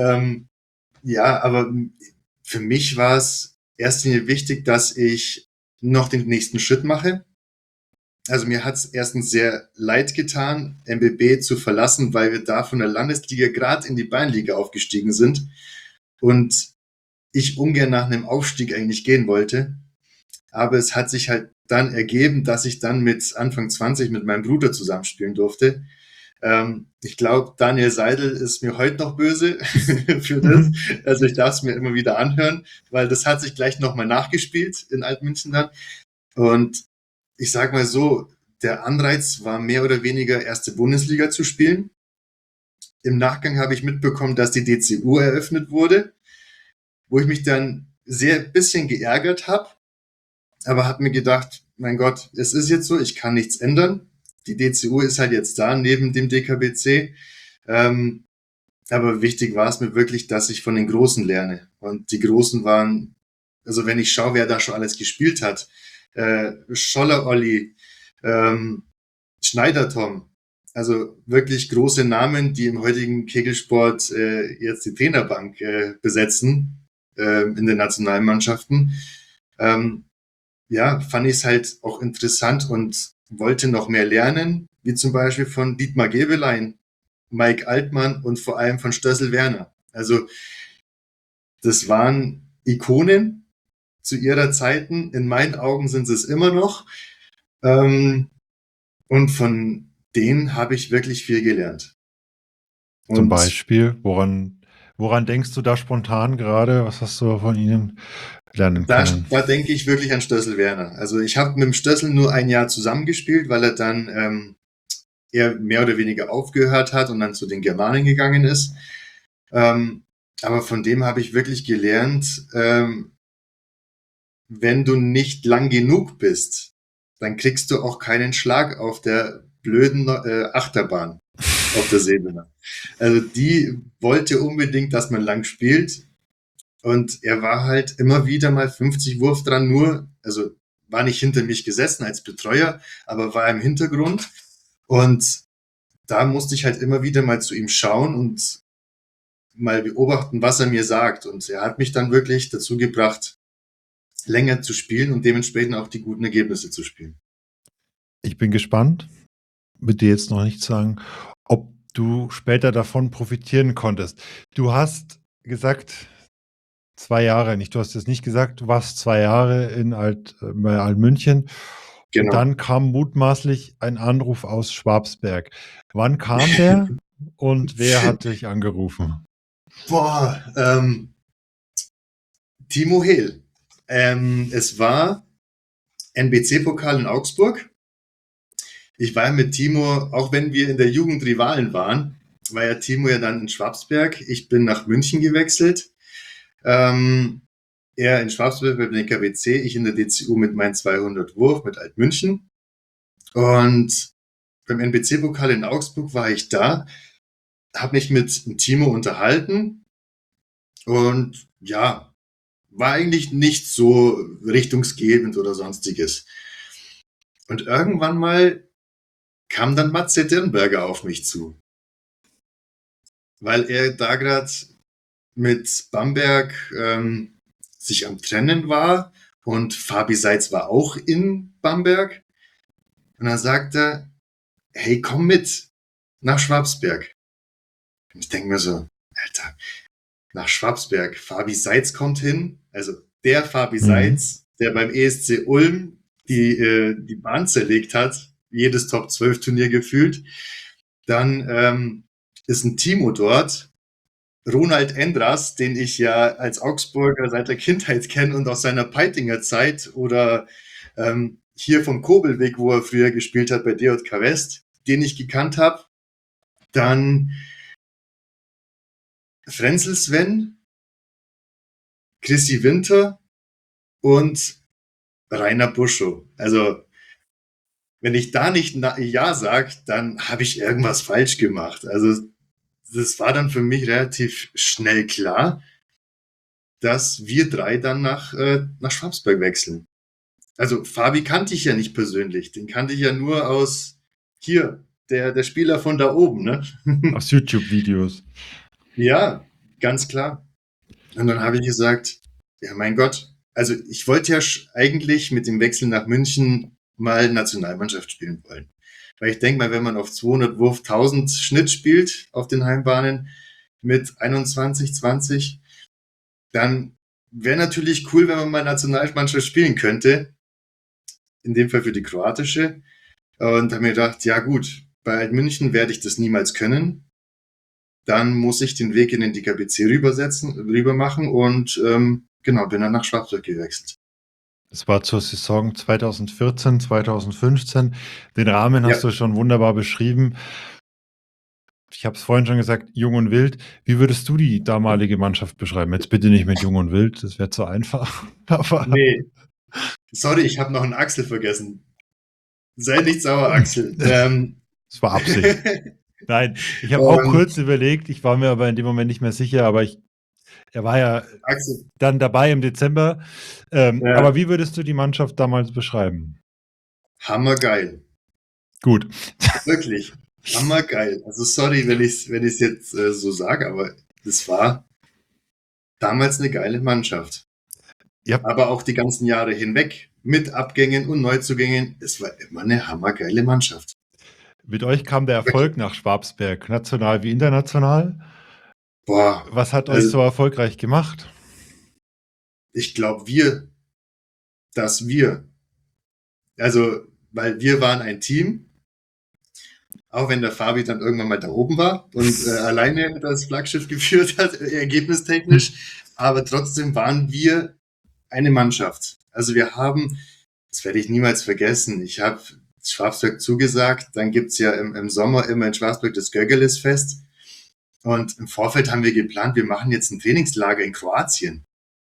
Aber für mich war es erst wichtig, dass ich noch den nächsten Schritt mache. Also mir hat es erstens sehr leid getan, MBB zu verlassen, weil wir da von der Landesliga gerade in die Bayernliga aufgestiegen sind und ich ungern nach einem Aufstieg eigentlich gehen wollte. Aber es hat sich halt dann ergeben, dass ich dann mit Anfang 20 mit meinem Bruder zusammenspielen durfte. Ich glaube, Daniel Seidel ist mir heute noch böse für das. Also ich darf es mir immer wieder anhören, weil das hat sich gleich nochmal nachgespielt in Altmünchen dann. Und ich sag mal so, der Anreiz war mehr oder weniger erste Bundesliga zu spielen. Im Nachgang habe ich mitbekommen, dass die DCU eröffnet wurde, wo ich mich dann sehr bisschen geärgert habe, aber habe mir gedacht, mein Gott, es ist jetzt so, ich kann nichts ändern. Die DCU ist halt jetzt da, neben dem DKBC. Aber wichtig war es mir wirklich, dass ich von den Großen lerne. Und die Großen waren, also wenn ich schaue, wer da schon alles gespielt hat, Scholler Olli, Schneider Tom, also wirklich große Namen, die im heutigen Kegelsport jetzt die Trainerbank besetzen in den Nationalmannschaften. Ja, fand ich es halt auch interessant und wollte noch mehr lernen, wie zum Beispiel von Dietmar Gebelein, Mike Altmann und vor allem von Stössel Werner. Also das waren Ikonen zu ihrer Zeiten. In meinen Augen sind sie es immer noch. Und von denen habe ich wirklich viel gelernt. Zum Und Beispiel, woran denkst du da spontan gerade? Was hast du von ihnen lernen können? da denke ich wirklich an Stössel Werner. Also ich habe mit dem Stössel nur ein Jahr zusammengespielt, weil er dann er mehr oder weniger aufgehört hat und dann zu den Germanen gegangen ist. Aber von dem habe ich wirklich gelernt, wenn du nicht lang genug bist, dann kriegst du auch keinen Schlag auf der blöden Achterbahn auf der Seebene. Also die wollte unbedingt, dass man lang spielt. Und er war halt immer wieder mal 50 Wurf dran, nur, also war nicht hinter mich gesessen als Betreuer, aber war im Hintergrund. Und da musste ich halt immer wieder mal zu ihm schauen und mal beobachten, was er mir sagt. Und er hat mich dann wirklich dazu gebracht, länger zu spielen und dementsprechend auch die guten Ergebnisse zu spielen. Ich bin gespannt, mit dir jetzt noch nicht sagen, ob du später davon profitieren konntest. Du hast gesagt, 2 Jahre nicht. Du hast es nicht gesagt, du warst 2 Jahre bei Altmünchen. Genau. Und dann kam mutmaßlich ein Anruf aus Schwabsberg. Wann kam der und wer hat dich angerufen? Boah, Timo Hehl. Es war NBC-Pokal in Augsburg. Ich war mit Timo, auch wenn wir in der Jugend Rivalen waren, war ja Timo ja dann in Schwabsberg. Ich bin nach München gewechselt. Er in Schwabsberg beim DKBC, ich in der DCU mit meinen 200 Wurf mit Altmünchen. Und beim NBC-Pokal in Augsburg war ich da, habe mich mit Timo unterhalten und ja, war eigentlich nicht so richtungsgebend oder sonstiges. Und irgendwann mal kam dann Matze Dirnberger auf mich zu, weil er da gerade mit Bamberg sich am Trennen war und Fabi Seitz war auch in Bamberg. Und dann sagt er, hey, komm mit nach Schwabsberg. Und ich denke mir so, Alter, nach Schwabsberg, Fabi Seitz kommt hin, also der Fabi Seitz, der beim ESC Ulm die Bahn zerlegt hat, jedes Top-12-Turnier gefühlt. Dann ist ein Timo dort, Ronald Endras, den ich ja als Augsburger seit der Kindheit kenne und aus seiner Peitinger Zeit oder hier vom Kobelweg, wo er früher gespielt hat bei DJK West, den ich gekannt habe. Dann Frenzel Sven, Chrissy Winter und Rainer Buschow. Also wenn ich da nicht Ja sage, dann habe ich irgendwas falsch gemacht. Also das war dann für mich relativ schnell klar, dass wir 3 dann nach Schwabsberg wechseln. Also Fabi kannte ich ja nicht persönlich. Den kannte ich ja nur aus hier, der Spieler von da oben, ne? Aus YouTube-Videos. Ja, ganz klar. Und dann habe ich gesagt, ja mein Gott, also ich wollte ja eigentlich mit dem Wechsel nach München mal Nationalmannschaft spielen wollen. Weil ich denke mal, wenn man auf 200 Wurf 1000 Schnitt spielt auf den Heimbahnen mit 21, 20, dann wäre natürlich cool, wenn man mal Nationalmannschaft spielen könnte. In dem Fall für die kroatische. Und habe mir gedacht, ja gut, bei Alt München werde ich das niemals können. Dann muss ich den Weg in den DKBC rüber machen und genau, bin dann nach Schwarzburg gewechselt. Das war zur Saison 2014, 2015. Den Rahmen hast Ja. du schon wunderbar beschrieben. Ich habe es vorhin schon gesagt, jung und wild. Wie würdest du die damalige Mannschaft beschreiben? Jetzt bitte nicht mit jung und wild, das wäre zu einfach. Aber Nee, sorry, ich habe noch einen Axel vergessen. Sei nicht sauer, Axel. das war Absicht. Nein, ich habe auch kurz überlegt, ich war mir aber in dem Moment nicht mehr sicher, aber er war ja Axel. dann dabei im Dezember. Ja. Aber wie würdest du die Mannschaft damals beschreiben? Hammergeil. Gut. Wirklich. Hammergeil. Also sorry, wenn ich es jetzt so sage, aber das war damals eine geile Mannschaft. Ja. Aber auch die ganzen Jahre hinweg mit Abgängen und Neuzugängen, es war immer eine hammergeile Mannschaft. Mit euch kam der Erfolg nach Schwabsberg, national wie international. Boah. Was hat euch so erfolgreich gemacht? Ich glaube, also, weil wir waren ein Team, auch wenn der Fabi dann irgendwann mal da oben war und alleine das Flaggschiff geführt hat, ergebnistechnisch, aber trotzdem waren wir eine Mannschaft. Also wir haben, das werde ich niemals vergessen, ich habe Schwabsberg zugesagt, dann gibt's ja im Sommer immer in Schwabsberg das Göggeles-Fest und im Vorfeld haben wir geplant, wir machen jetzt ein Trainingslager in Kroatien.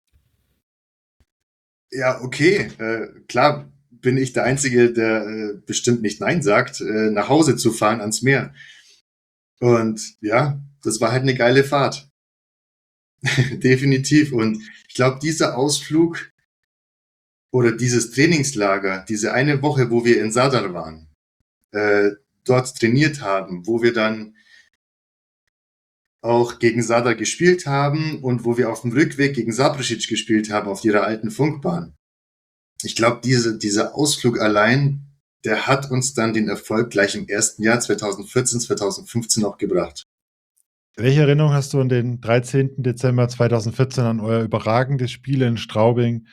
Ja, okay, klar bin ich der Einzige, der bestimmt nicht Nein sagt, nach Hause zu fahren ans Meer. Und ja, das war halt eine geile Fahrt. Definitiv. Und ich glaube, dieser Ausflug oder dieses Trainingslager, diese eine Woche, wo wir in Zadar waren, dort trainiert haben, wo wir dann auch gegen Zadar gespielt haben und wo wir auf dem Rückweg gegen Sapršić gespielt haben auf ihrer alten Funkbahn. Ich glaube, dieser Ausflug allein, der hat uns dann den Erfolg gleich im ersten Jahr 2014, 2015 auch gebracht. Welche Erinnerung hast du an den 13. Dezember 2014 an euer überragendes Spiel in Straubing?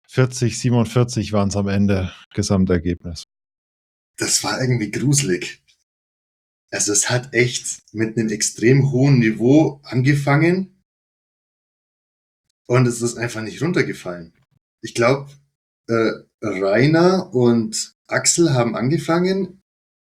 40-47 waren es am Ende, Gesamtergebnis. Das war irgendwie gruselig. Also es hat echt mit einem extrem hohen Niveau angefangen und es ist einfach nicht runtergefallen. Ich glaube, Rainer und Axel haben angefangen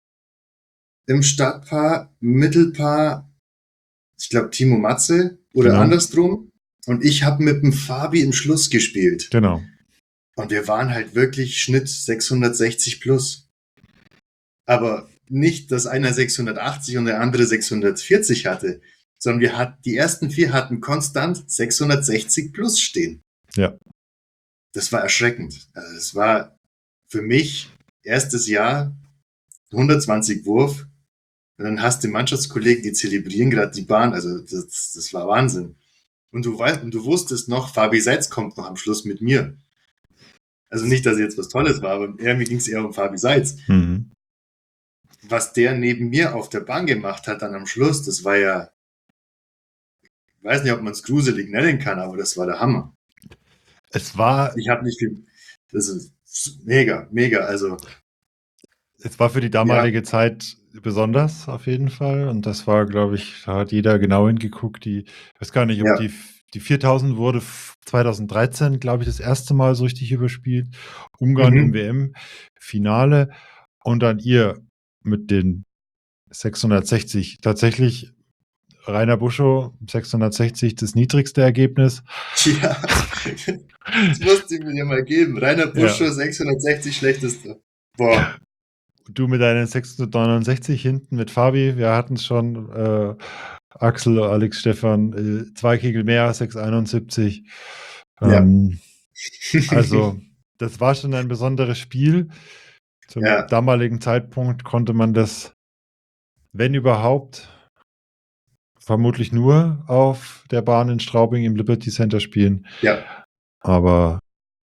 im Startpaar, Mittelpaar, ich glaube Timo Matze oder Genau. andersrum. Und ich habe mit dem Fabi im Schluss gespielt. Genau. Und wir waren halt wirklich Schnitt 660 plus. Aber nicht, dass einer 680 und der andere 640 hatte, sondern die ersten 4 hatten konstant 660 plus stehen. Ja. Das war erschreckend. Also es war für mich erstes Jahr 120 Wurf. Und dann hast du Mannschaftskollegen, die zelebrieren gerade die Bahn. Also das war Wahnsinn. Und du wusstest noch, Fabi Seitz kommt noch am Schluss mit mir. Also nicht, dass jetzt was Tolles war, aber mir ging es eher um Fabi Seitz. Mhm. Was der neben mir auf der Bahn gemacht hat dann am Schluss, das war ja, ich weiß nicht, ob man es gruselig nennen kann, aber das war der Hammer. Es war, das ist mega, also. es war für die damalige Zeit besonders auf jeden Fall und das war, glaube ich, da hat jeder genau hingeguckt. Ich weiß gar nicht, ob die 4000 wurde 2013, glaube ich, das erste Mal so richtig überspielt. Ungarn im WM-Finale und dann ihr mit den 660. Tatsächlich Rainer Buschow, 660, das niedrigste Ergebnis. Ja, das musste ich mir ja mal geben. Rainer Buschow, 660, schlechteste. Boah. Du mit deinen 669 hinten mit Fabi, wir hatten es schon, Axel, Alex, Stefan, 2 Kegel mehr, 671. Also, das war schon ein besonderes Spiel. Zum damaligen Zeitpunkt konnte man das, wenn überhaupt, vermutlich nur auf der Bahn in Straubing im Liberty Center spielen. Ja. Aber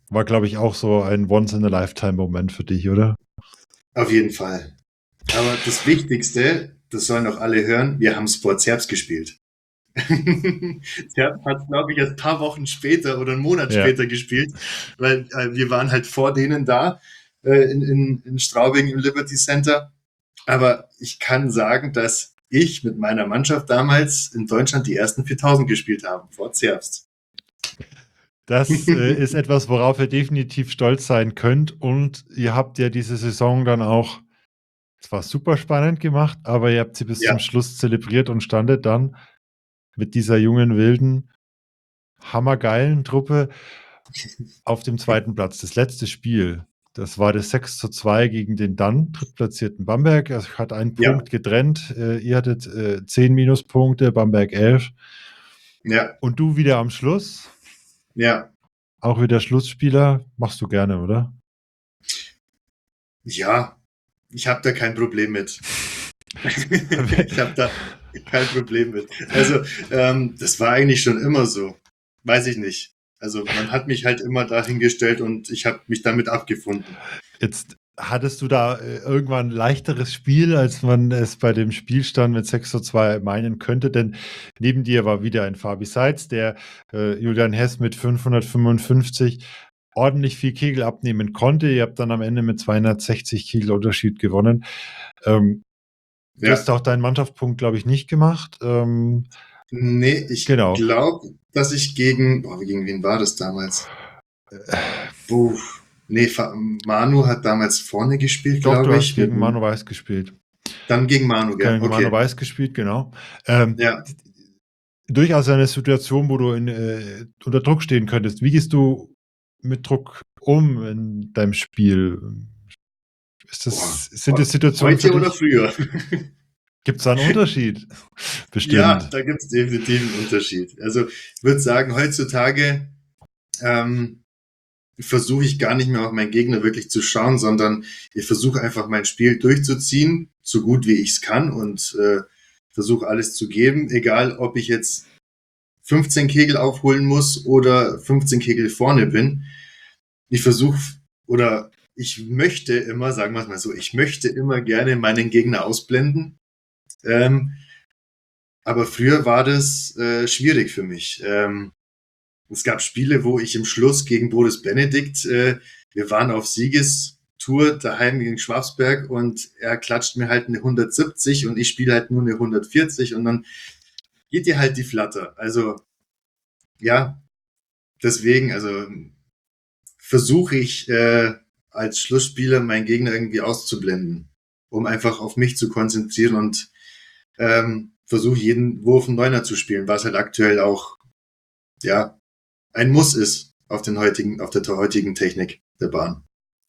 War, glaube ich, auch so ein Once-in-a-Lifetime-Moment für dich, oder? Auf jeden Fall. Aber das Wichtigste, das sollen auch alle hören, wir haben Sport Zerbst gespielt. Zerbst hat, glaube ich, erst ein paar Wochen später oder einen Monat Ja. später gespielt, weil wir waren halt vor denen da in Straubing im Liberty Center. Aber ich kann sagen, dass ich mit meiner Mannschaft damals in Deutschland die ersten 4000 gespielt habe, vor Zerbst. Das ist etwas, worauf ihr definitiv stolz sein könnt. Und ihr habt ja diese Saison dann auch, es war super spannend gemacht, aber ihr habt sie bis zum Ja, Schluss zelebriert und standet dann mit dieser jungen, wilden, hammergeilen Truppe auf dem zweiten Platz. Das letzte Spiel, das war das 6:2 gegen den dann drittplatzierten Bamberg. Es hat einen ja, Punkt getrennt. Ihr hattet 10 Minuspunkte, Bamberg 11. ja, Und du wieder am Schluss, ja. auch wieder Schlussspieler, machst du gerne, oder? Ja, ich habe da kein Problem mit. Ich habe da kein Problem mit. Also, das war eigentlich schon immer so. Weiß ich nicht. Also, man hat mich halt immer dahingestellt und ich habe mich damit abgefunden. Jetzt hattest du da irgendwann ein leichteres Spiel, als man es bei dem Spielstand mit 6:2 meinen könnte, denn neben dir war wieder ein Fabi Seitz, der Julian Hess mit 555 ordentlich viel Kegel abnehmen konnte. Ihr habt dann am Ende mit 260 Kegel Unterschied gewonnen. Du hast Ja, auch deinen Mannschaftspunkt, glaube ich, nicht gemacht. nee, ich Genau. glaube, dass ich gegen wen war das damals? Puh, nee, Manu hat damals vorne gespielt, Doch, du glaube hast ich. gegen Manu Weiß gespielt. Dann gegen Manu, gell? Gegen Manu Okay. Weiß gespielt, genau. Ähm, Ja. Durchaus eine Situation, wo du unter Druck stehen könntest. Wie gehst du mit Druck um in deinem Spiel? Sind das Situationen für Heute oder dich? früher? Gibt es da einen Unterschied? Ja, Bestimmt. da gibt es definitiv einen Unterschied. Also ich würde sagen, heutzutage ähm, versuche ich gar nicht mehr auf meinen Gegner wirklich zu schauen, sondern ich versuche einfach mein Spiel durchzuziehen, so gut wie ich es kann und versuche alles zu geben, egal ob ich jetzt 15 Kegel aufholen muss oder 15 Kegel vorne bin. Ich versuche oder ich möchte immer, sagen wir es mal so, ich möchte immer gerne meinen Gegner ausblenden. Ähm, aber früher war das schwierig für mich. Es gab Spiele, wo ich im Schluss gegen Boris Benedikt, wir waren auf Siegestour daheim gegen Schwabsberg und er klatscht mir halt eine 170 und ich spiele halt nur eine 140 und dann geht dir halt die Flatter. Also ja, deswegen, also versuche ich als Schlussspieler meinen Gegner irgendwie auszublenden, um einfach auf mich zu konzentrieren und versuche jeden Wurf einen Neuner zu spielen, was halt aktuell auch ja ein Muss ist auf der heutigen Technik der Bahn.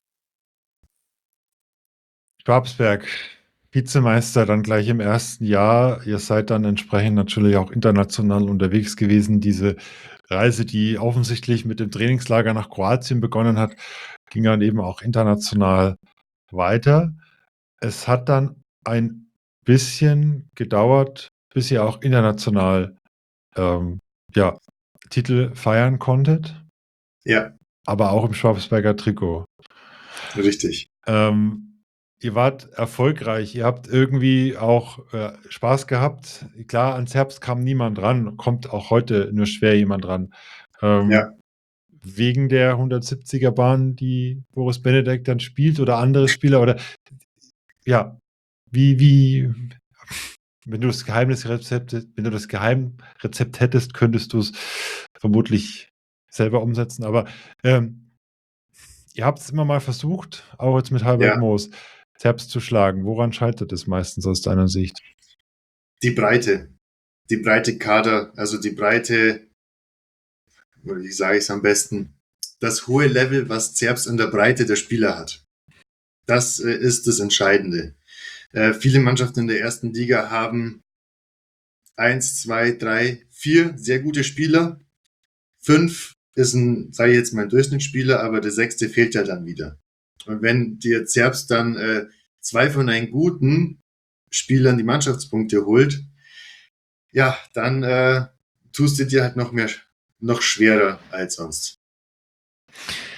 Schwabsberg, Vizemeister dann gleich im ersten Jahr. Ihr seid dann entsprechend natürlich auch international unterwegs gewesen. Diese Reise, die offensichtlich mit dem Trainingslager nach Kroatien begonnen hat, ging dann eben auch international weiter. Es hat dann ein bisschen gedauert, bis ihr auch international ja, Titel feiern konntet, Ja, aber auch im Schwabsberger Trikot. richtig. Ihr wart erfolgreich, ihr habt irgendwie auch Spaß gehabt. Klar, ans Herbst kam niemand ran, kommt auch heute nur schwer jemand ran. Ja. Wegen der 170er Bahn, die Boris Benedek dann spielt oder andere Spieler oder ja, wie, wenn du das Geheimrezept hättest, könntest du es vermutlich selber umsetzen. Aber ihr habt es immer mal versucht, auch jetzt mit Halbert Ja, Moos, Zerbst zu schlagen. Woran scheitert es meistens aus deiner Sicht? die breite Kader, also die breite, oder wie sage ich es am besten, das hohe Level, was Zerbst in der Breite der Spieler hat. Das ist das Entscheidende. Viele Mannschaften in der ersten Liga haben 1, 2, 3, 4 sehr gute Spieler. 5 ist sage ich jetzt mal, ein Durchschnittsspieler, aber der 6. fehlt ja dann wieder. Und wenn dir Zerbst dann 2 von einen guten Spielern die Mannschaftspunkte holt, ja, dann tust du dir halt noch schwerer als sonst.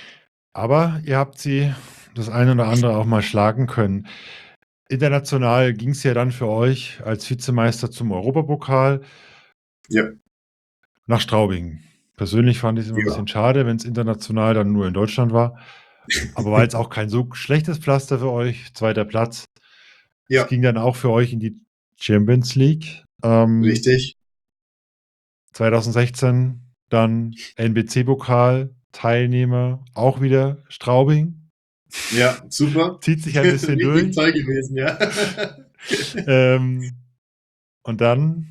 Aber ihr habt sie das eine oder andere auch mal schlagen können. International ging es ja dann für euch als Vizemeister zum Europapokal Ja, nach Straubing. Persönlich fand ich es immer ein ja, bisschen schade, wenn es international dann nur in Deutschland war. Aber war jetzt auch kein so schlechtes Pflaster für euch. 2. Platz. Es ja, ging dann auch für euch in die Champions League. richtig. 2016 dann NBC-Pokal, Teilnehmer, auch wieder Straubing. Ja, super. Zieht sich ein bisschen Richtig durch. toll gewesen, ja. Und dann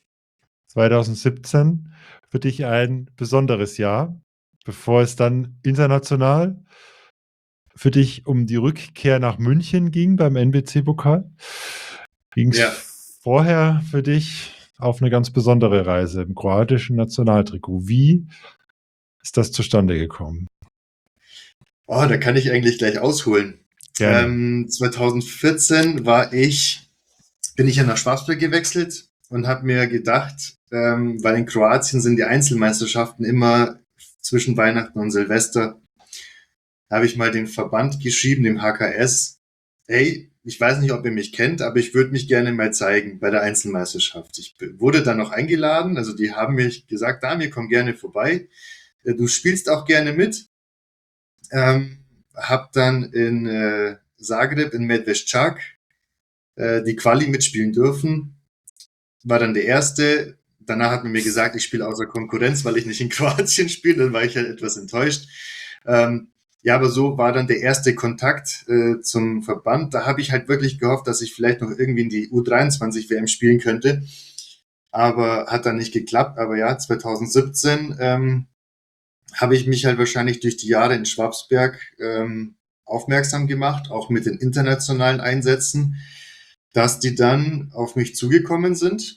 2017 für dich ein besonderes Jahr, bevor es dann international für dich um die Rückkehr nach München ging beim NBC-Pokal. Ging es Ja. vorher für dich auf eine ganz besondere Reise im kroatischen Nationaltrikot. Wie ist das zustande gekommen? Oh, da kann ich eigentlich gleich ausholen. Gerne. 2014 bin ich ja nach Schwarzberg gewechselt und habe mir gedacht, weil in Kroatien sind die Einzelmeisterschaften immer zwischen Weihnachten und Silvester, habe ich mal den Verband geschrieben, dem HKS, hey, ich weiß nicht, ob ihr mich kennt, aber ich würde mich gerne mal zeigen bei der Einzelmeisterschaft. Ich wurde dann noch eingeladen, also die haben mir gesagt, Damir, komm gerne vorbei, du spielst auch gerne mit. Hab dann in Zagreb in Medveščak die Quali mitspielen dürfen. War dann der Erste. Danach hat man mir gesagt, ich spiele außer Konkurrenz, weil ich nicht in Kroatien spiele. Dann war ich halt etwas enttäuscht. Ja, aber so war dann der erste Kontakt zum Verband. Da habe ich halt wirklich gehofft, dass ich vielleicht noch irgendwie in die U23-WM spielen könnte. Aber hat dann nicht geklappt. Aber ja, 2017 habe ich mich halt wahrscheinlich durch die Jahre in Schwabsberg aufmerksam gemacht, auch mit den internationalen Einsätzen, dass die dann auf mich zugekommen sind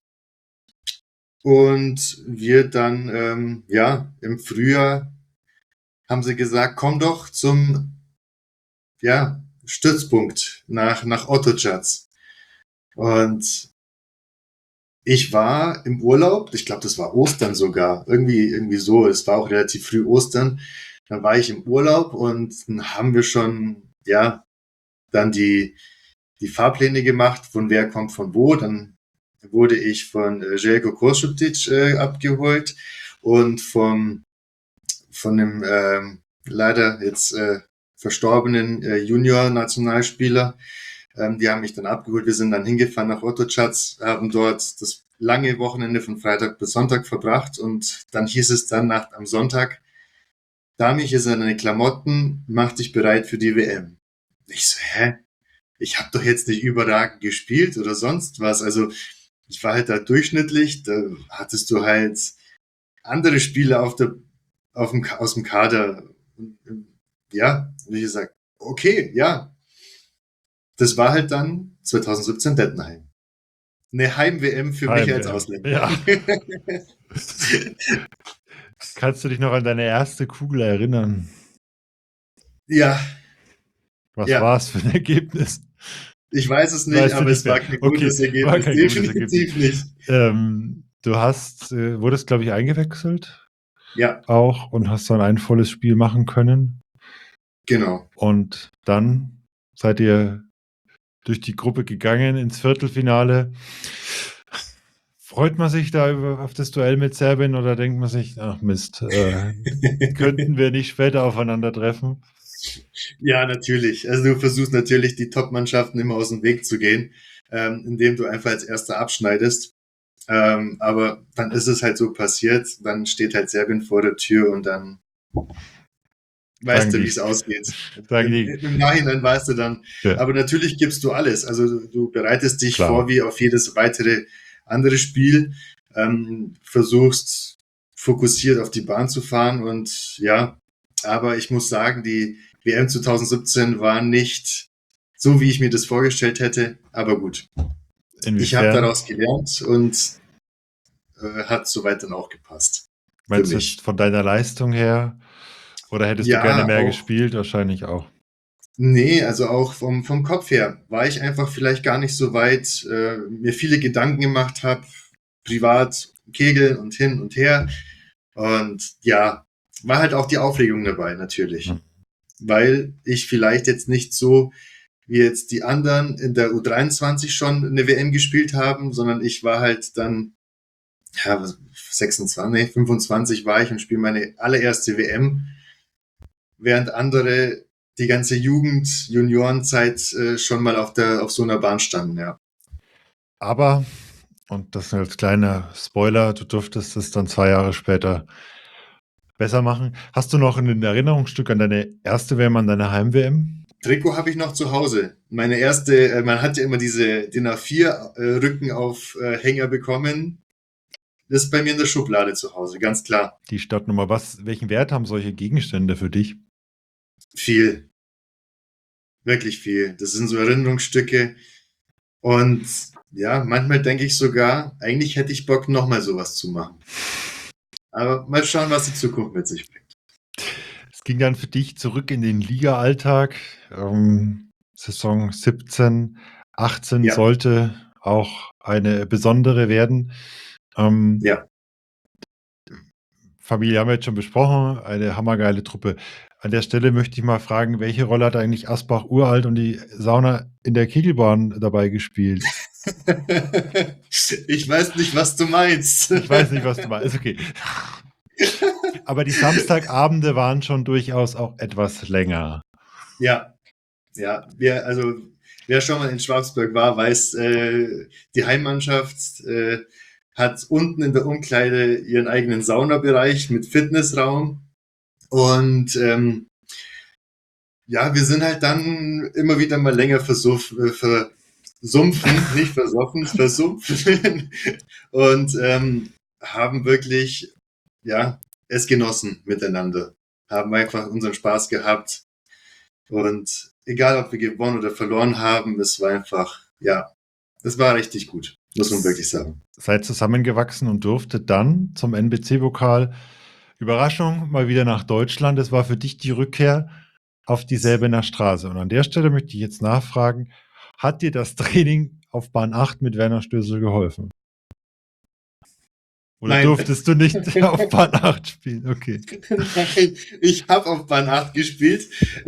und wir dann, ja, im Frühjahr haben sie gesagt, komm doch zum, ja, Stützpunkt nach Ottoschatz. Und ich war im Urlaub, ich glaube, das war Ostern sogar, irgendwie so, es war auch relativ früh Ostern. Dann war ich im Urlaub und dann haben wir schon, ja, dann die Fahrpläne gemacht, von wer kommt von wo. Dann wurde ich von Željko Košutic abgeholt und von dem leider jetzt verstorbenen Junior-Nationalspieler. Die haben mich dann abgeholt. Wir sind dann hingefahren nach Ottoschatz, haben dort das lange Wochenende von Freitag bis Sonntag verbracht und dann hieß es dann am Sonntag, Dami, hier sind deine Klamotten, mach dich bereit für die WM. Ich so, hä? Ich habe doch jetzt nicht überragend gespielt oder sonst was. Also ich war halt da durchschnittlich, da hattest du halt andere Spieler aus dem Kader. Ja, wie gesagt, okay, ja, das war halt dann 2017 Dettenheim. Eine Heim-WM für mich als Ausländer. Ja. Kannst du dich noch an deine erste Kugel erinnern? Ja. Was war es für ein Ergebnis? Ich weiß es nicht, aber es war kein gutes Ergebnis. Definitiv nicht. Du wurdest, glaube ich, eingewechselt. Ja. Auch und hast dann ein volles Spiel machen können. Genau. Und dann seid ihr durch die Gruppe gegangen ins Viertelfinale. Freut man sich da auf das Duell mit Serbien oder denkt man sich, ach Mist, könnten wir nicht später aufeinandertreffen? Ja, natürlich. Also du versuchst natürlich, die Top-Mannschaften immer aus dem Weg zu gehen, indem du einfach als Erster abschneidest. Aber dann ist es halt so passiert, dann steht halt Serbien vor der Tür und dann weißt du, wie es ausgeht. Im Nachhinein weißt du dann. Ja. Aber natürlich gibst du alles. Also du bereitest dich vor wie auf jedes weitere andere Spiel, versuchst fokussiert auf die Bahn zu fahren und ja, aber ich muss sagen, die WM 2017 war nicht so, wie ich mir das vorgestellt hätte, aber gut. Inwiefern? Ich habe daraus gelernt und hat soweit dann auch gepasst. Meinst du von deiner Leistung her? Oder hättest du gerne mehr gespielt? Wahrscheinlich auch. Nee, also auch vom Kopf her war ich einfach vielleicht gar nicht so weit, mir viele Gedanken gemacht habe, privat, Kegeln und hin und her. Und ja, war halt auch die Aufregung dabei, natürlich. weil ich vielleicht jetzt nicht so wie jetzt die anderen in der U23 schon eine WM gespielt haben, sondern ich war halt dann, ja, 26, nee, 25 war ich und spiele meine allererste WM, während andere die ganze Jugend, Juniorenzeit schon mal auf so einer Bahn standen, ja. Aber, und das als kleiner Spoiler, du durftest es dann 2 Jahre später besser machen. Hast du noch ein Erinnerungsstück an deine erste WM, an deine Heim-WM? Trikot habe ich noch zu Hause. Meine erste, man hat ja immer diese DIN A4 Rückenaufhänger bekommen. Das ist bei mir in der Schublade zu Hause, ganz klar. Die Startnummer. Welchen Wert haben solche Gegenstände für dich? Viel. Wirklich viel. Das sind so Erinnerungsstücke. Und ja, manchmal denke ich sogar, eigentlich hätte ich Bock, nochmal sowas zu machen. Aber mal schauen, was die Zukunft mit sich bringt. Es ging dann für dich zurück in den Liga-Alltag. Saison 17, 18 Ja. sollte auch eine besondere werden. Ja. Familie haben wir jetzt schon besprochen, eine hammergeile Truppe. An der Stelle möchte ich mal fragen, welche Rolle hat eigentlich Asbach Uralt und die Sauna in der Kegelbahn dabei gespielt? Ich weiß nicht, was du meinst. Ich weiß nicht, was du meinst. Okay. Aber die Samstagabende waren schon durchaus auch etwas länger. Ja, ja. Wer schon mal in Schwarzburg war, weiß, die Heimmannschaft hat unten in der Umkleide ihren eigenen Saunabereich mit Fitnessraum. Und ja, wir sind halt dann immer wieder mal länger versumpfen, und haben wirklich, ja, es genossen miteinander. Haben einfach unseren Spaß gehabt. Und egal, ob wir gewonnen oder verloren haben, es war einfach, ja, es war richtig gut, muss man wirklich sagen. Seid zusammengewachsen und durftet dann zum NBC-Pokal, Überraschung, mal wieder nach Deutschland. Es war für dich die Rückkehr auf die Säbener Straße. Und an der Stelle möchte ich jetzt nachfragen, hat dir das Training auf Bahn 8 mit Werner Stößel geholfen? Oder Nein. durftest du nicht auf Bahn 8 spielen? Okay. Nein, ich habe auf Bahn 8 gespielt.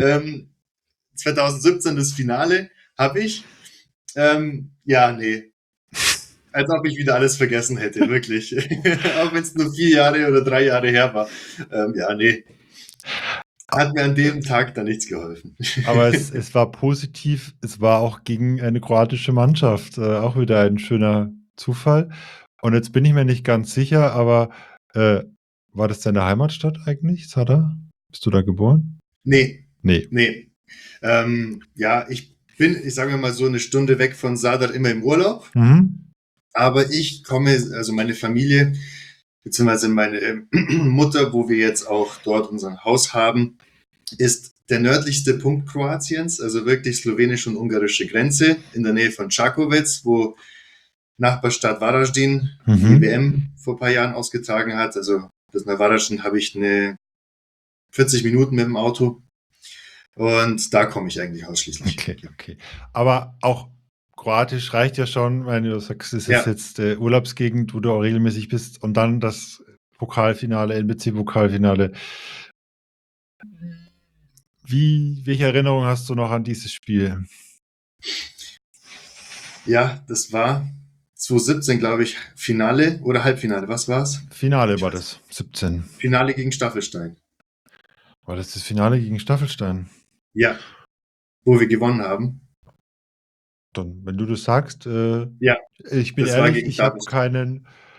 2017 das Finale habe ich. Ja, nee. Als ob ich wieder alles vergessen hätte, wirklich. Auch wenn es nur 4 Jahre oder 3 Jahre her war. Ja, nee. Hat mir an dem Tag da nichts geholfen. Aber es war positiv. Es war auch gegen eine kroatische Mannschaft. Auch wieder ein schöner Zufall. Und jetzt bin ich mir nicht ganz sicher, aber war das deine Heimatstadt eigentlich, Zadar? Bist du da geboren? Nee. Nee. Ja, ich sage mal so, eine Stunde weg von Zadar immer im Urlaub. Mhm. Aber ich komme, also meine Familie, beziehungsweise meine Mutter, wo wir jetzt auch dort unser Haus haben, ist der nördlichste Punkt Kroatiens, also wirklich slowenisch und ungarische Grenze, in der Nähe von Čakovec, wo Nachbarstadt Varaždin die WM vor ein paar Jahren ausgetragen hat. Also bis nach Varaždin habe ich eine 40 Minuten mit dem Auto. Und da komme ich eigentlich ausschließlich. Okay. Aber auch Kroatisch reicht ja schon, wenn du sagst, es ist jetzt Urlaubsgegend, wo du auch regelmäßig bist, und dann das Pokalfinale, NBC-Pokalfinale. Welche Erinnerung hast du noch an dieses Spiel? Ja, das war 2017, glaube ich, Finale oder Halbfinale. Was war's? Finale war das, 17. Finale gegen Staffelstein. War das Finale gegen Staffelstein? Ja, wo wir gewonnen haben. Dann, wenn du das sagst, ja, ich bin ehrlich, ich habe keine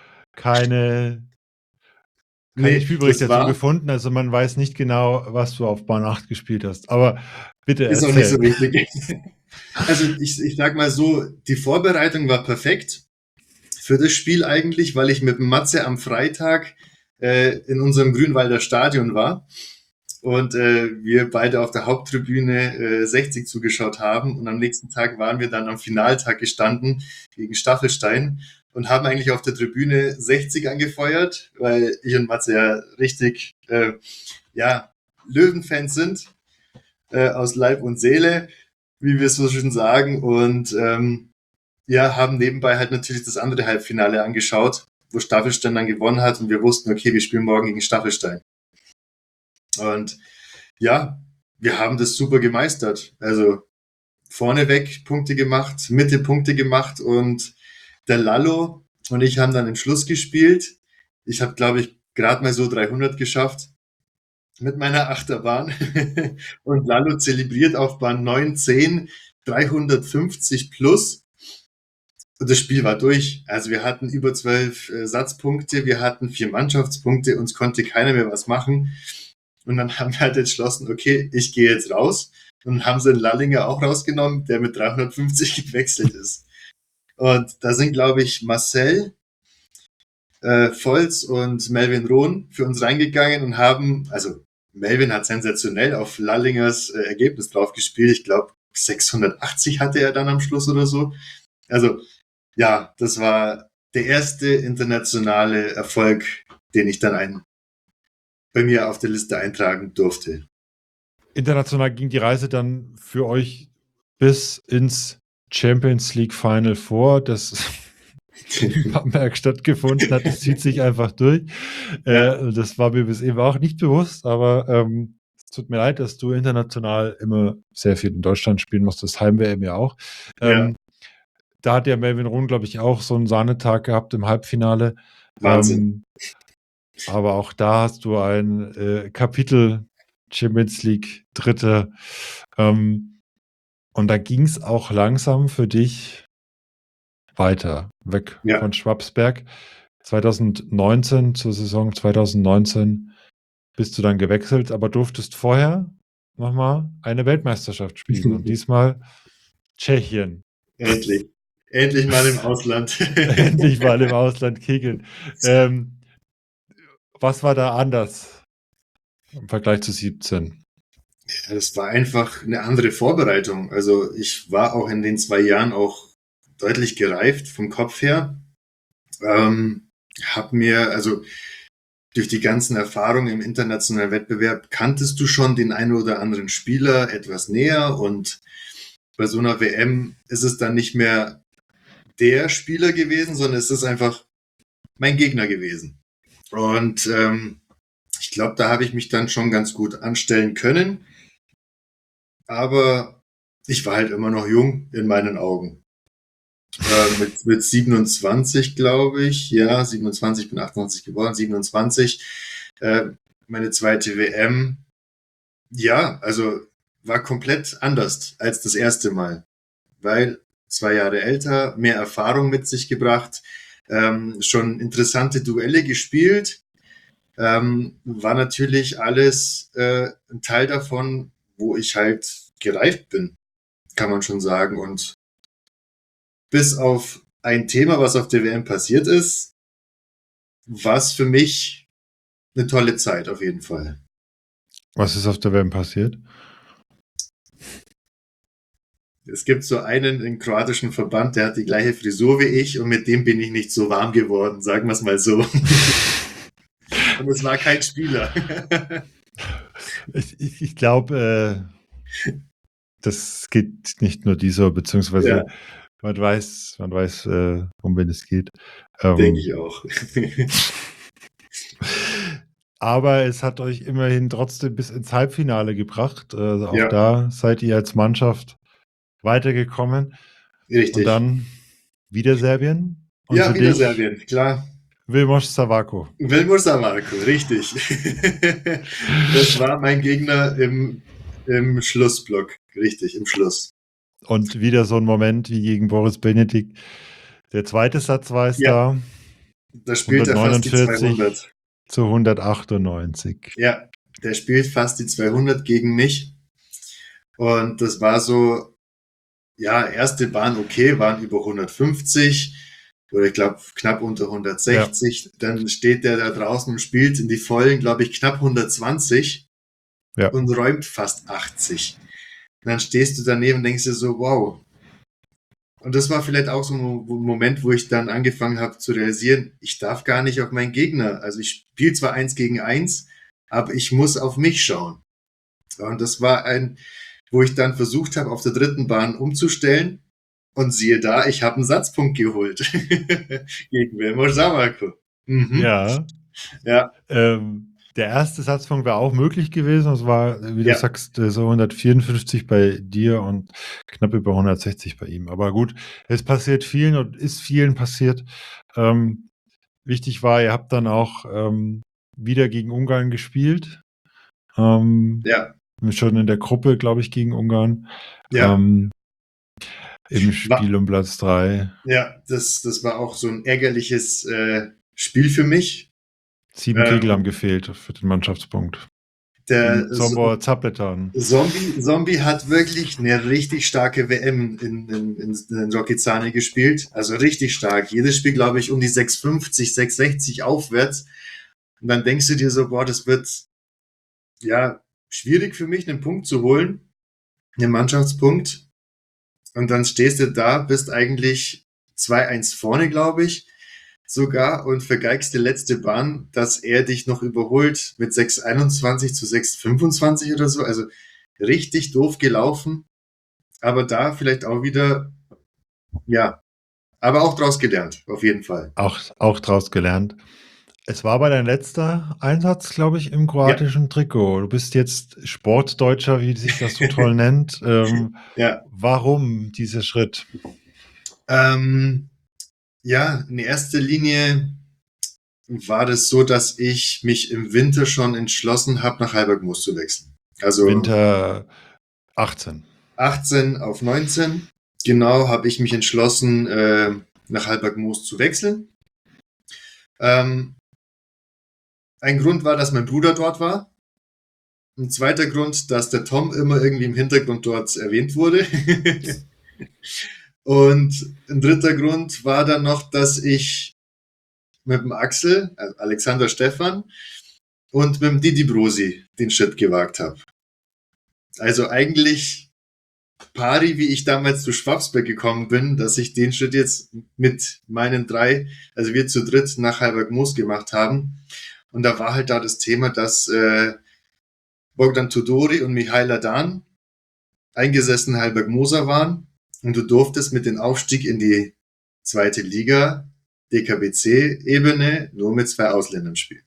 Spielberichte dazu gefunden, also man weiß nicht genau, was du auf Bahn 8 gespielt hast. Aber bitte ist erzähl. Auch nicht so wichtig. Also ich sag mal so, die Vorbereitung war perfekt für das Spiel eigentlich, weil ich mit Matze am Freitag in unserem Grünwalder Stadion war und wir beide auf der Haupttribüne 60 zugeschaut haben, und am nächsten Tag waren wir dann am Finaltag gestanden gegen Staffelstein und haben eigentlich auf der Tribüne 60 angefeuert, weil ich und Matze ja richtig Löwenfans sind, aus Leib und Seele, wie wir es so schön sagen, und haben nebenbei halt natürlich das andere Halbfinale angeschaut, wo Staffelstein dann gewonnen hat, und wir wussten, okay, wir spielen morgen gegen Staffelstein. Und ja, wir haben das super gemeistert. Also vorneweg Punkte gemacht, Mitte Punkte gemacht und der Lallo und ich haben dann im Schluss gespielt. Ich habe, glaube ich, gerade mal so 300 geschafft mit meiner Achterbahn und Lallo zelebriert auf Bahn 9, 10, 350 plus. Und das Spiel war durch. Also wir hatten über 12 Satzpunkte, wir hatten 4 Mannschaftspunkte, uns konnte keiner mehr was machen. Und dann haben wir halt entschlossen, okay, ich gehe jetzt raus. Und haben sie den Lallinger auch rausgenommen, der mit 350 gewechselt ist. Und da sind, glaube ich, Marcel, Volz und Melvin Rohn für uns reingegangen und haben, also Melvin hat sensationell auf Lallingers Ergebnis drauf gespielt. Ich glaube, 680 hatte er dann am Schluss oder so. Also ja, das war der erste internationale Erfolg, den ich dann bei mir auf der Liste eintragen durfte. International ging die Reise dann für euch bis ins Champions League Final vor, das in Bamberg stattgefunden hat. Das zieht sich einfach durch. Das war mir bis eben auch nicht bewusst, aber es tut mir leid, dass du international immer sehr viel in Deutschland spielen musstest. Heim-WM ja auch. Ja. Da hat ja Melvin Rohn, glaube ich, auch so einen Sahnetag gehabt im Halbfinale. Wahnsinn. Aber auch da hast du ein Kapitel Champions League Dritte. Und da ging es auch langsam für dich weiter, weg von Schwabsberg. 2019, zur Saison 2019, bist du dann gewechselt, aber durftest vorher nochmal eine Weltmeisterschaft spielen. Und diesmal Tschechien. Endlich. Endlich mal im Ausland. Endlich mal im Ausland kegeln. Was war da anders im Vergleich zu 17? Ja, das war einfach eine andere Vorbereitung. Also ich war auch in den 2 Jahren auch deutlich gereift vom Kopf her. Also durch die ganzen Erfahrungen im internationalen Wettbewerb kanntest du schon den einen oder anderen Spieler etwas näher und bei so einer WM ist es dann nicht mehr der Spieler gewesen, sondern es ist einfach mein Gegner gewesen. Und ich glaube, da habe ich mich dann schon ganz gut anstellen können. Aber ich war halt immer noch jung in meinen Augen. Mit 27, glaube ich. Ja, 27, bin 28 geworden, 27. Meine zweite WM. Ja, also war komplett anders als das erste Mal. Weil 2 Jahre älter, mehr Erfahrung mit sich gebracht, schon interessante Duelle gespielt. War natürlich alles ein Teil davon, wo ich halt gereift bin, kann man schon sagen. Und bis auf ein Thema, was auf der WM passiert ist, war es für mich eine tolle Zeit auf jeden Fall. Was ist auf der WM passiert? Es gibt so einen im kroatischen Verband, der hat die gleiche Frisur wie ich und mit dem bin ich nicht so warm geworden, sagen wir es mal so. Und es war kein Spieler. Ich glaube, das geht nicht nur dieser, beziehungsweise man weiß, um wen es geht. Denke ich auch. Aber es hat euch immerhin trotzdem bis ins Halbfinale gebracht. Also auch da seid ihr als Mannschaft weitergekommen. Richtig. Und dann wieder Serbien. Und ja, wieder Serbien, klar. Vilmos Savako. Vilmos Savako, richtig. Das war mein Gegner im Schlussblock. Richtig, im Schluss. Und wieder so ein Moment wie gegen Boris Benedikt. Der zweite Satz war es da. Da spielt er fast die 200. Zu 198. Ja, der spielt fast die 200 gegen mich. Und das war so, ja, erste Bahn okay, waren über 150 oder ich glaube knapp unter 160. Ja. Dann steht der da draußen und spielt in die Vollen, glaube ich, knapp 120 und räumt fast 80. Und dann stehst du daneben und denkst dir so, wow. Und das war vielleicht auch so ein Moment, wo ich dann angefangen habe zu realisieren, ich darf gar nicht auf meinen Gegner. Also ich spiele zwar 1 gegen 1, aber ich muss auf mich schauen. Und das war wo ich dann versucht habe, auf der dritten Bahn umzustellen. Und siehe da, ich habe einen Satzpunkt geholt. Gegen Vilmos Savako. Ja. Der erste Satzpunkt wäre auch möglich gewesen. Es war, wie du Ja. sagst, so 154 bei dir und knapp über 160 bei ihm. Aber gut, es passiert vielen und ist vielen passiert. Wichtig war, ihr habt dann auch wieder gegen Ungarn gespielt. Ja, Schon in der Gruppe, glaube ich, gegen Ungarn. ja. Im Spiel um Platz 3. Ja, das war auch so ein ärgerliches Spiel für mich. 7 Kegel haben gefehlt für den Mannschaftspunkt. Der Sombor Zapletan. Zombie hat wirklich eine richtig starke WM in Rocky gespielt. Also richtig stark. Jedes Spiel, glaube ich, um die 6,50, 6,60 aufwärts. Und dann denkst du dir so, boah, das wird ja schwierig für mich, einen Punkt zu holen. Einen Mannschaftspunkt. Und dann stehst du da, bist eigentlich 2-1 vorne, glaube ich, sogar, und vergeigst die letzte Bahn, dass er dich noch überholt mit 6,21 zu 6,25 oder so. Also richtig doof gelaufen. Aber da vielleicht auch wieder, ja, aber auch draus gelernt, auf jeden Fall. Auch draus gelernt. Es war aber dein letzter Einsatz, glaube ich, im kroatischen Trikot. Du bist jetzt Sportdeutscher, wie sich das so toll nennt. Ja. Warum dieser Schritt? Ja, in erster Linie war das so, dass ich mich im Winter schon entschlossen habe, nach Halbergmoos zu wechseln. Also Winter 18. 18 auf 19. Genau, habe ich mich entschlossen, nach Halbergmoos zu wechseln. Ein Grund war, dass mein Bruder dort war. Ein zweiter Grund, dass der Tom immer irgendwie im Hintergrund dort erwähnt wurde. Und ein dritter Grund war dann noch, dass ich mit dem Axel, also Alexander Stephan, und mit dem Didi Brosi den Schritt gewagt habe. Also eigentlich pari, wie ich damals zu Schwabsberg gekommen bin, dass ich den Schritt jetzt mit meinen 3, also wir zu dritt nach Halbergmoos gemacht haben. Und da war halt da das Thema, dass Bogdan Tudori und Mihail Ladan eingesessen Halbergmoser waren und du durftest mit dem Aufstieg in die 2. Liga DKBC-Ebene nur mit 2 Ausländern spielen.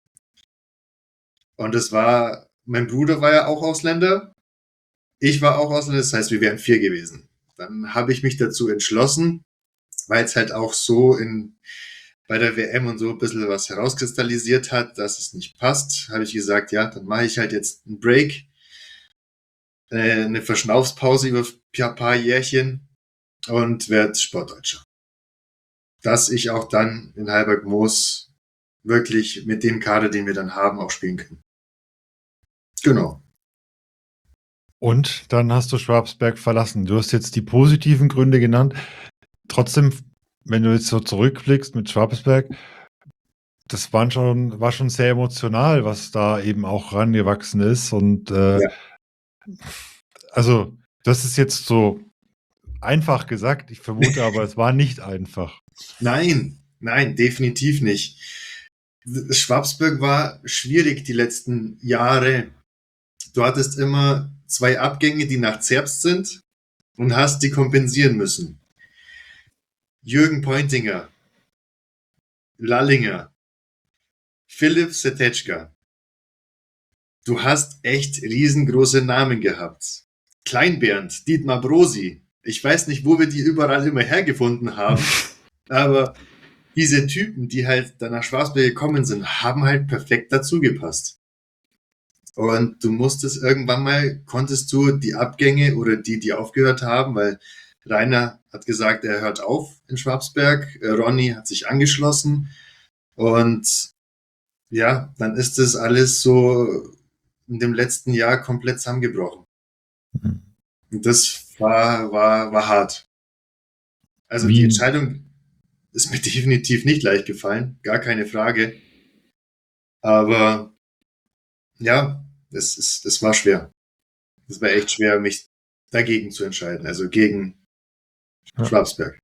Und es war, mein Bruder war ja auch Ausländer, ich war auch Ausländer, das heißt, wir wären 4 gewesen. Dann habe ich mich dazu entschlossen, weil es halt auch so bei der WM und so ein bisschen was herauskristallisiert hat, dass es nicht passt, habe ich gesagt, ja, dann mache ich halt jetzt einen Break, eine Verschnaufspause über ein paar Jährchen und werde Sportdeutscher. Dass ich auch dann in Halbergmoos wirklich mit dem Kader, den wir dann haben, auch spielen können. Genau. Und dann hast du Schwabsberg verlassen. Du hast jetzt die positiven Gründe genannt. Trotzdem, wenn du jetzt so zurückblickst mit Schwabsberg, das war schon sehr emotional, was da eben auch rangewachsen ist. Und also, das ist jetzt so einfach gesagt. Ich vermute aber, es war nicht einfach. Nein, definitiv nicht. Schwabsberg war schwierig die letzten Jahre. Du hattest immer 2 Abgänge, die nach Zerbst sind und hast die kompensieren müssen. Jürgen Pointinger, Lallinger, Philipp Setečka. Du hast echt riesengroße Namen gehabt. Kleinbernd, Dietmar Brosi. Ich weiß nicht, wo wir die überall immer hergefunden haben, aber diese Typen, die halt dann nach Schwarzberg gekommen sind, haben halt perfekt dazu gepasst. Und du musstest irgendwann mal, konntest du die Abgänge oder die aufgehört haben, weil Rainer hat gesagt, er hört auf in Schwabsberg, Ronny hat sich angeschlossen und ja, dann ist das alles so in dem letzten Jahr komplett zusammengebrochen. Und das war hart. Also die Entscheidung ist mir definitiv nicht leicht gefallen, gar keine Frage. Aber ja, das war schwer. Es war echt schwer, mich dagegen zu entscheiden, also gegen Schwabsberg.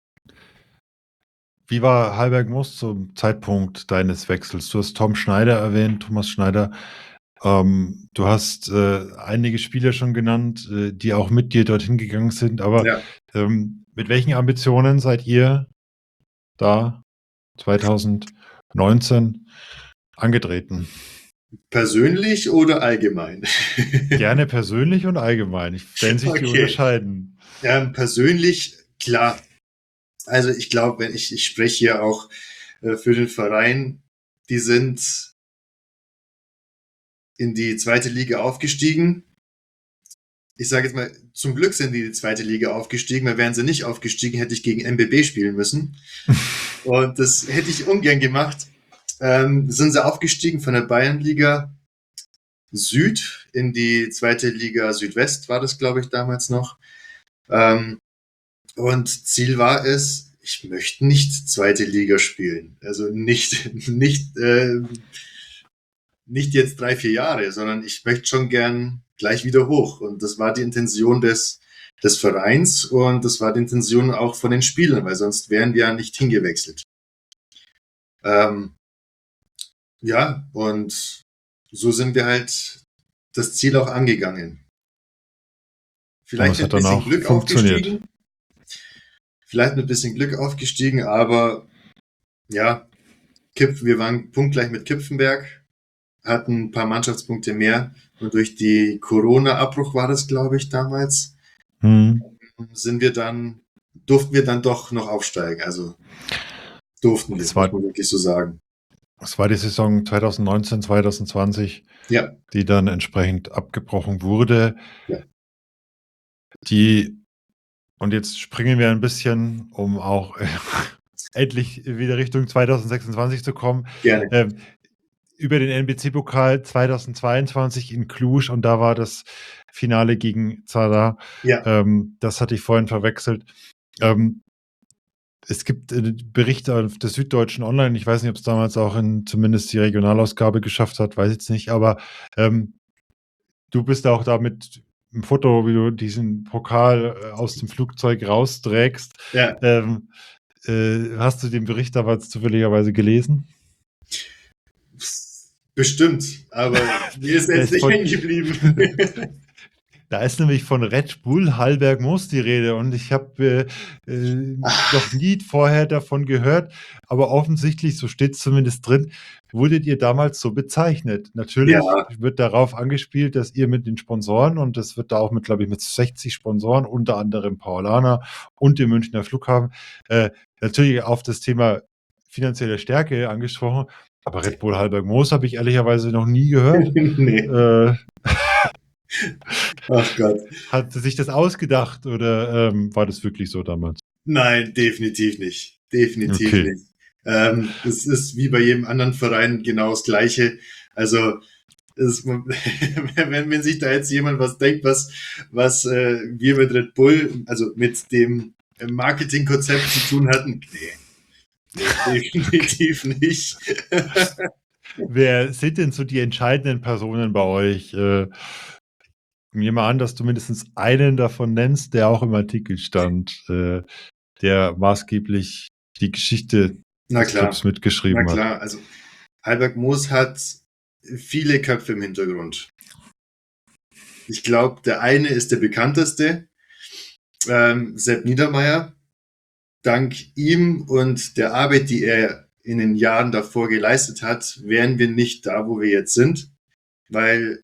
Wie war Halbergmoos zum Zeitpunkt deines Wechsels? Du hast Thomas Schneider. Du hast einige Spieler schon genannt, die auch mit dir dorthin gegangen sind. Aber mit welchen Ambitionen seid ihr da 2019 angetreten? Persönlich oder allgemein? Gerne persönlich und allgemein. Wenn sich die Okay. unterscheiden. Persönlich, klar. Also ich glaube, wenn ich spreche hier auch für den Verein, die sind in die zweite Liga aufgestiegen. Ich sage jetzt mal, zum Glück sind die in die zweite Liga aufgestiegen, weil wären sie nicht aufgestiegen, hätte ich gegen MBB spielen müssen. Und das hätte ich ungern gemacht. Sind sie aufgestiegen von der Bayernliga Süd in die zweite Liga Südwest, war das, glaube ich, damals noch. Und Ziel war es, ich möchte nicht zweite Liga spielen. Also nicht jetzt 3, 4 Jahre, sondern ich möchte schon gern gleich wieder hoch. Und das war die Intention des Vereins und das war die Intention auch von den Spielern, weil sonst wären wir ja nicht hingewechselt. Ja, und so sind wir halt das Ziel auch angegangen. Vielleicht es mit hat ein dann bisschen auch Glück funktioniert. aufgestiegen. Vielleicht mit ein bisschen Glück aufgestiegen, aber ja, wir waren punktgleich mit Kipfenberg, hatten ein paar Mannschaftspunkte mehr und durch die Corona-Abbruch war das, glaube ich, damals, durften wir dann doch noch aufsteigen. Also durften wir, Das muss war, man wirklich so sagen. das war die Saison 2019, 2020, Ja, die dann entsprechend abgebrochen wurde. Ja. Und jetzt springen wir ein bisschen, um auch endlich wieder Richtung 2026 zu kommen. gerne. Über den NBC-Pokal 2022 in Cluj und da war das Finale gegen Zadar. Ja, Das hatte ich vorhin verwechselt. Es gibt Berichte auf der Süddeutschen Online, ich weiß nicht, ob es damals auch zumindest die Regionalausgabe geschafft hat, weiß jetzt nicht, aber du bist auch da mit einem Foto, wie du diesen Pokal aus dem Flugzeug rausträgst. ja. Hast du den Bericht damals zufälligerweise gelesen? Bestimmt, aber mir ist jetzt nicht hängen geblieben. Da ist nämlich von Red Bull Hallberg Moos die Rede und ich habe noch nie vorher davon gehört, aber offensichtlich, so steht es zumindest drin, wurdet ihr damals so bezeichnet. Natürlich Ja. wird darauf angespielt, dass ihr mit den Sponsoren, und das wird da auch mit, glaube ich, mit 60 Sponsoren, unter anderem Paulaner und dem Münchner Flughafen, natürlich auf das Thema finanzielle Stärke angesprochen, aber Red Bull Hallberg Moos habe ich ehrlicherweise noch nie gehört. Nee. Ach Gott. Hat sie sich das ausgedacht oder war das wirklich so damals? Nein, definitiv nicht. Definitiv Okay. nicht. Es ist wie bei jedem anderen Verein genau das Gleiche. Also wenn sich da jetzt jemand was denkt, was wir mit Red Bull, also mit dem Marketingkonzept zu tun hatten, nee, definitiv nicht. Wer sind denn so die entscheidenden Personen bei euch? Ich nehme an, dass du mindestens einen davon nennst, der auch im Artikel stand, der maßgeblich die Geschichte des Clubs mitgeschrieben hat. Na klar, also Hallberg Moos hat viele Köpfe im Hintergrund. Ich glaube, der eine ist der bekannteste, Sepp Niedermeyer. Dank ihm und der Arbeit, die er in den Jahren davor geleistet hat, wären wir nicht da, wo wir jetzt sind, weil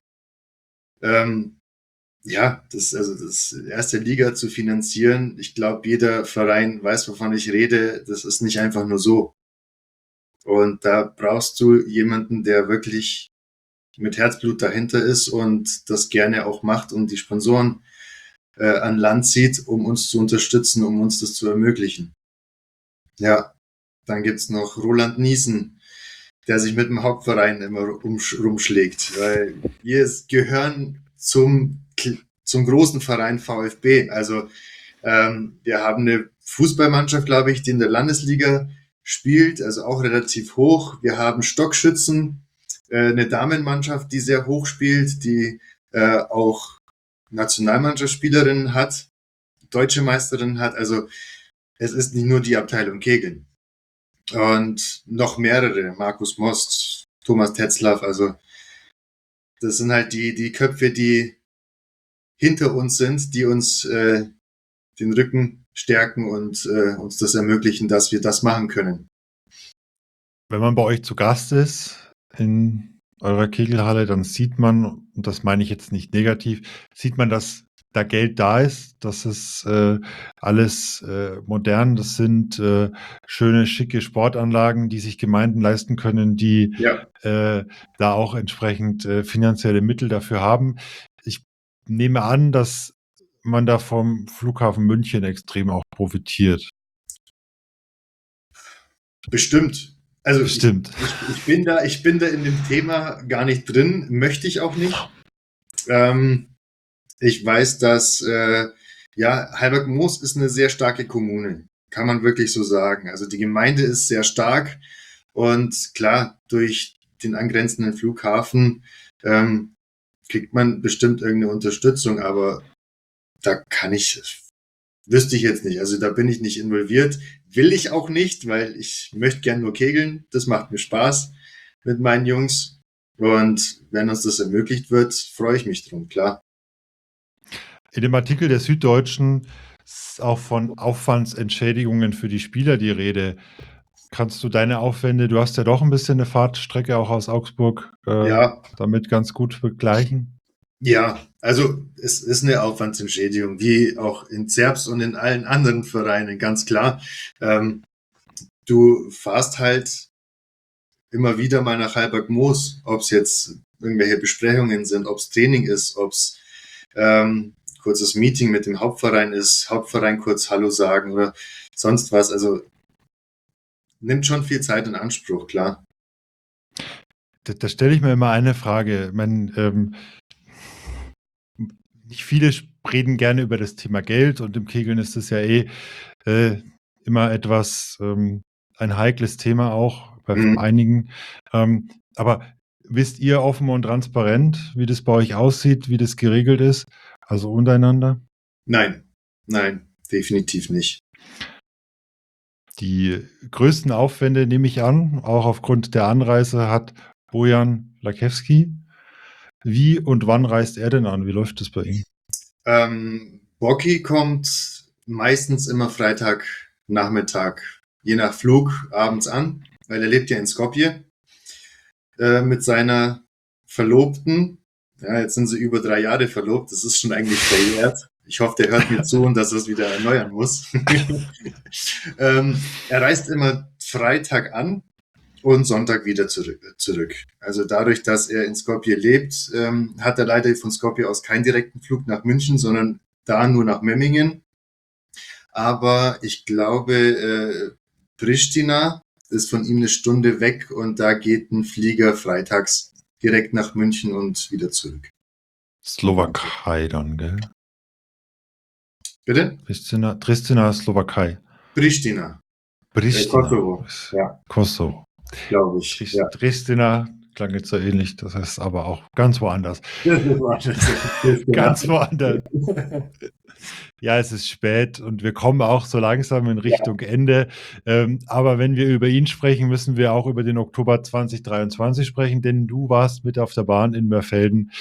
das erste Liga zu finanzieren, ich glaube, jeder Verein weiß, wovon ich rede, das ist nicht einfach nur so. Und da brauchst du jemanden, der wirklich mit Herzblut dahinter ist und das gerne auch macht und die Sponsoren an Land zieht, um uns zu unterstützen, um uns das zu ermöglichen. Ja, dann gibt's noch Roland Niesen, der sich mit dem Hauptverein immer rumschlägt, weil wir gehören zum großen Verein VfB. Also wir haben eine Fußballmannschaft, glaube ich, die in der Landesliga spielt, also auch relativ hoch. Wir haben Stockschützen, eine Damenmannschaft, die sehr hoch spielt, die auch Nationalmannschaftsspielerinnen hat, deutsche Meisterin hat. Also es ist nicht nur die Abteilung Kegeln. Und noch mehrere, Markus Most, Thomas Tetzlaff, also das sind halt die Köpfe, die hinter uns sind, die uns den Rücken stärken und uns das ermöglichen, dass wir das machen können. Wenn man bei euch zu Gast ist eurer Kegelhalle, dann sieht man, und das meine ich jetzt nicht negativ, sieht man, dass da Geld da ist. Das ist alles modern. Das sind schöne, schicke Sportanlagen, die sich Gemeinden leisten können, die Ja. da auch entsprechend finanzielle Mittel dafür haben. Ich nehme an, dass man da vom Flughafen München extrem auch profitiert. Bestimmt. Also Bestimmt. Ich bin da in dem Thema gar nicht drin, möchte ich auch nicht. Ich weiß, dass Heilbronn-Moos ist eine sehr starke Kommune, kann man wirklich so sagen. Also die Gemeinde ist sehr stark und klar, durch den angrenzenden Flughafen kriegt man bestimmt irgendeine Unterstützung, aber da wüsste ich jetzt nicht. Also da bin ich nicht involviert, will ich auch nicht, weil ich möchte gern nur kegeln. Das macht mir Spaß mit meinen Jungs und wenn uns das ermöglicht wird, freue ich mich drum, klar. In dem Artikel der Süddeutschen ist auch von Aufwandsentschädigungen für die Spieler die Rede. Kannst du deine Aufwände, du hast ja doch ein bisschen eine Fahrtstrecke auch aus Augsburg, damit ganz gut vergleichen? Ja, also es ist eine Aufwandsentschädigung, wie auch in Zerbst und in allen anderen Vereinen, ganz klar. Du fahrst halt immer wieder mal nach Heilbronn-Moos, ob es jetzt irgendwelche Besprechungen sind, ob es Training ist, ob es kurzes Meeting mit dem Hauptverein ist, Hauptverein kurz Hallo sagen oder sonst was. Also nimmt schon viel Zeit in Anspruch, klar. Da stelle ich mir immer eine Frage. Ich meine, nicht viele reden gerne über das Thema Geld und im Kegeln ist es ja immer etwas, ein heikles Thema auch bei einigen. Aber wisst ihr offen und transparent, wie das bei euch aussieht, wie das geregelt ist? Also untereinander? Nein, definitiv nicht. Die größten Aufwände, nehme ich an, auch aufgrund der Anreise, hat Bojan Lakewski. Wie und wann reist er denn an? Wie läuft das bei ihm? Bocky kommt meistens immer Freitagnachmittag, je nach Flug, abends an, weil er lebt ja in Skopje mit seiner Verlobten. Ja, jetzt sind sie über 3 Jahre verlobt. Das ist schon eigentlich verjährt. Ich hoffe, der hört mir zu und dass er es wieder erneuern muss. Er reist immer Freitag an und Sonntag wieder zurück. Also dadurch, dass er in Skopje lebt, hat er leider von Skopje aus keinen direkten Flug nach München, sondern da nur nach Memmingen. Aber ich glaube, Pristina ist von ihm 1 Stunde weg und da geht ein Flieger freitags direkt nach München und wieder zurück. Slowakei dann, gell? Bitte? Pristina, Slowakei. Pristina. Kosovo. Ja. Kosovo. Glaube ich. Ja. Pristina klang jetzt so ähnlich, das heißt aber auch ganz woanders. Ganz woanders. Ja, es ist spät und wir kommen auch so langsam in Richtung Ende. Aber wenn wir über ihn sprechen, müssen wir auch über den Oktober 2023 sprechen, denn du warst mit auf der Bahn in Mörfelden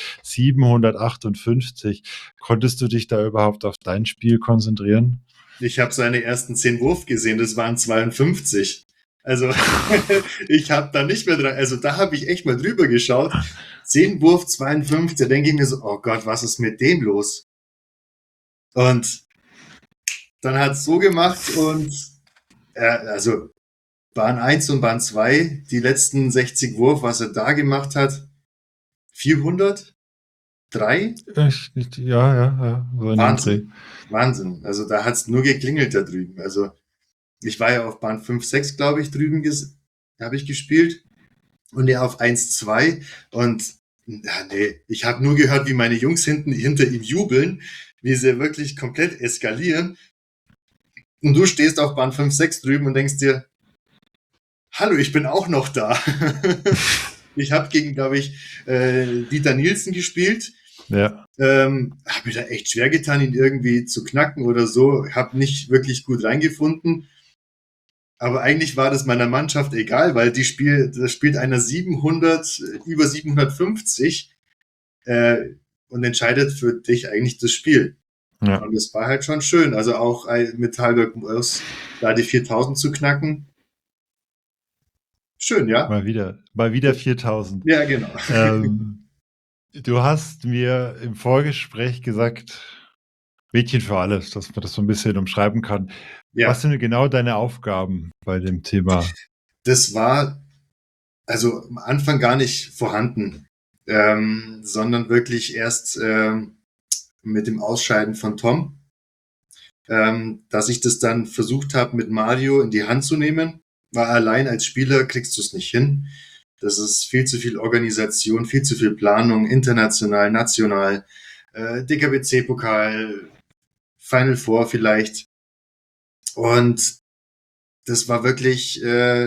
758. Konntest du dich da überhaupt auf dein Spiel konzentrieren? Ich habe seine ersten 10 Wurf gesehen, das waren 52. Also ich habe da nicht mehr dran, also da habe ich echt mal drüber geschaut. 10 Wurf, 52, da denke ich mir so, oh Gott, was ist mit dem los? Und dann hat es so gemacht und also Bahn 1 und Bahn 2, die letzten 60 Wurf, was er da gemacht hat, 400? 3? Ja. So Wahnsinn. Also da hat es nur geklingelt da drüben. Also ich war ja auf Bahn 5, 6, glaube ich, drüben habe ich gespielt und er auf 1, 2 und ich habe nur gehört, wie meine Jungs hinter ihm jubeln, wie sie wirklich komplett eskalieren und du stehst auf Bahn 5, 6 drüben und denkst dir, hallo, ich bin auch noch da. Ich habe gegen, glaube ich, Dieter Nielsen gespielt. Ja. Habe mir da echt schwer getan, ihn irgendwie zu knacken oder so. Habe nicht wirklich gut reingefunden. Aber eigentlich war das meiner Mannschaft egal, weil da spielt einer 700, über 750 und entscheidet für dich eigentlich das Spiel. Ja. Und das war halt schon schön. Also auch mit Heilbronn-Moos da die 4000 zu knacken. Schön, ja. Mal wieder 4000. Ja, genau. Du hast mir im Vorgespräch gesagt, Mädchen für alles, dass man das so ein bisschen umschreiben kann. Was Ja, sind genau deine Aufgaben bei dem Thema? das war also am Anfang gar nicht vorhanden, sondern wirklich erst mit dem Ausscheiden von Tom, dass ich das dann versucht habe, mit Mario in die Hand zu nehmen. Weil allein als Spieler kriegst du es nicht hin. Das ist viel zu viel Organisation, viel zu viel Planung, international, national, DKBC-Pokal, Final Four vielleicht. Und das war wirklich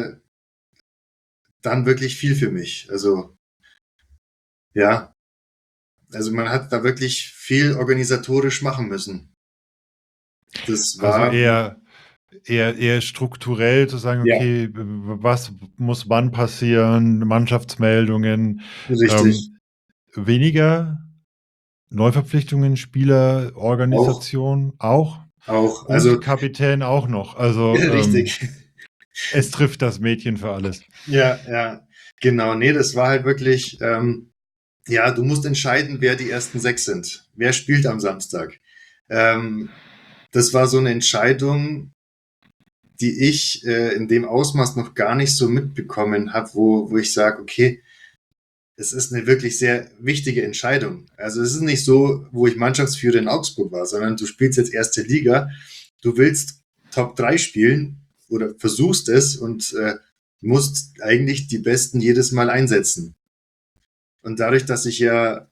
dann wirklich viel für mich. Also ja, also man hat da wirklich viel organisatorisch machen müssen. Das Also war eher strukturell zu sagen, ja okay, was muss wann passieren, Mannschaftsmeldungen, richtig. weniger Neuverpflichtungen, Auch, Spielerorganisation auch auch. und Also Kapitän auch noch. Also richtig. es trifft das Mädchen für alles. Ja, ja. Genau. Nee, das war halt wirklich, ja, du musst entscheiden, wer die ersten sechs sind. Wer spielt am Samstag? Das war so eine Entscheidung, die ich in dem Ausmaß noch gar nicht so mitbekommen habe, wo ich sage, okay, es ist eine wirklich sehr wichtige Entscheidung. Also es ist nicht so, wo ich Mannschaftsführer in Augsburg war, sondern du spielst jetzt erste Liga, du willst Top 3 spielen oder versuchst es und musst eigentlich die Besten jedes Mal einsetzen. Und dadurch, dass ich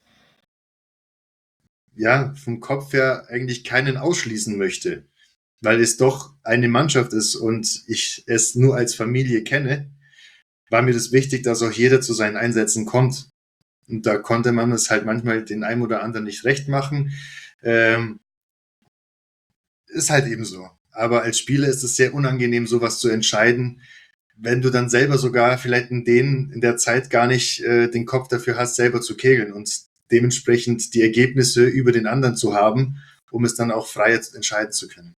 ja vom Kopf her eigentlich keinen ausschließen möchte, weil es doch eine Mannschaft ist und ich es nur als Familie kenne, war mir das wichtig, dass auch jeder zu seinen Einsätzen kommt. Und da konnte man es halt manchmal den einen oder anderen nicht recht machen. Ähm, ist halt eben so. Aber als Spieler ist es sehr unangenehm, sowas zu entscheiden, wenn du dann selber sogar vielleicht in der Zeit gar nicht den Kopf dafür hast, selber zu kegeln und dementsprechend die Ergebnisse über den anderen zu haben, um es dann auch frei entscheiden zu können.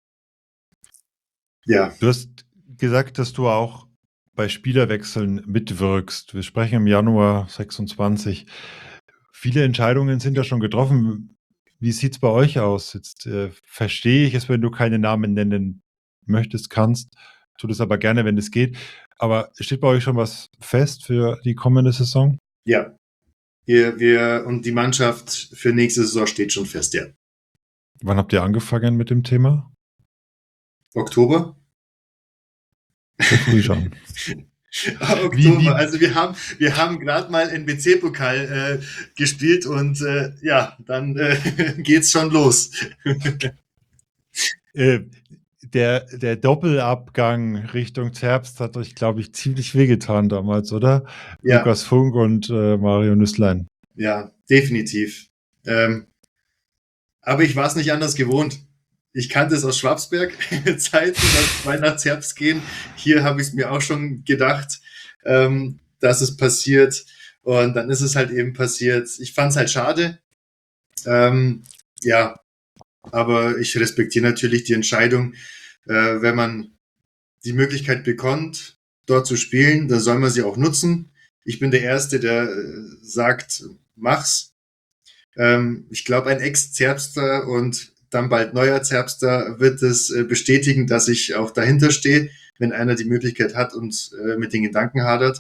Ja, Du hast gesagt, dass du auch bei Spielerwechseln mitwirkst. Wir sprechen im Januar 26. Viele Entscheidungen sind ja schon getroffen. Wie sieht es bei euch aus? Jetzt verstehe ich es, wenn du keine Namen nennen möchtest, kannst. Tu das aber gerne, wenn es geht. Aber steht bei euch schon was fest für die kommende Saison? ja. Und die Mannschaft für nächste Saison steht schon fest, ja. Wann habt ihr angefangen mit dem Thema? Oktober? So früh schon. Oktober. Also wir haben gerade mal NBC-Pokal gespielt und ja, dann geht's schon los. Der Doppelabgang Richtung Zerbst hat euch, glaube ich, ziemlich wehgetan damals, oder? Ja, Lukas Funk und Mario Nüßlein. ja, definitiv. Aber ich war es nicht anders gewohnt. Ich kannte es aus Schwabsberg-Zeiten, dass zwei nach Zerbst gehen. Hier habe ich es mir auch schon gedacht, dass es passiert. Und dann ist es halt eben passiert. Ich fand es halt schade. Ja, aber ich respektiere natürlich die Entscheidung, wenn man die Möglichkeit bekommt, dort zu spielen, dann soll man sie auch nutzen. Ich bin der Erste, der sagt, mach's. Ich glaube, ein Ex-Zerbster und dann bald neuer Zerbster wird es bestätigen, dass ich auch dahinter stehe, wenn einer die Möglichkeit hat und mit den Gedanken hadert.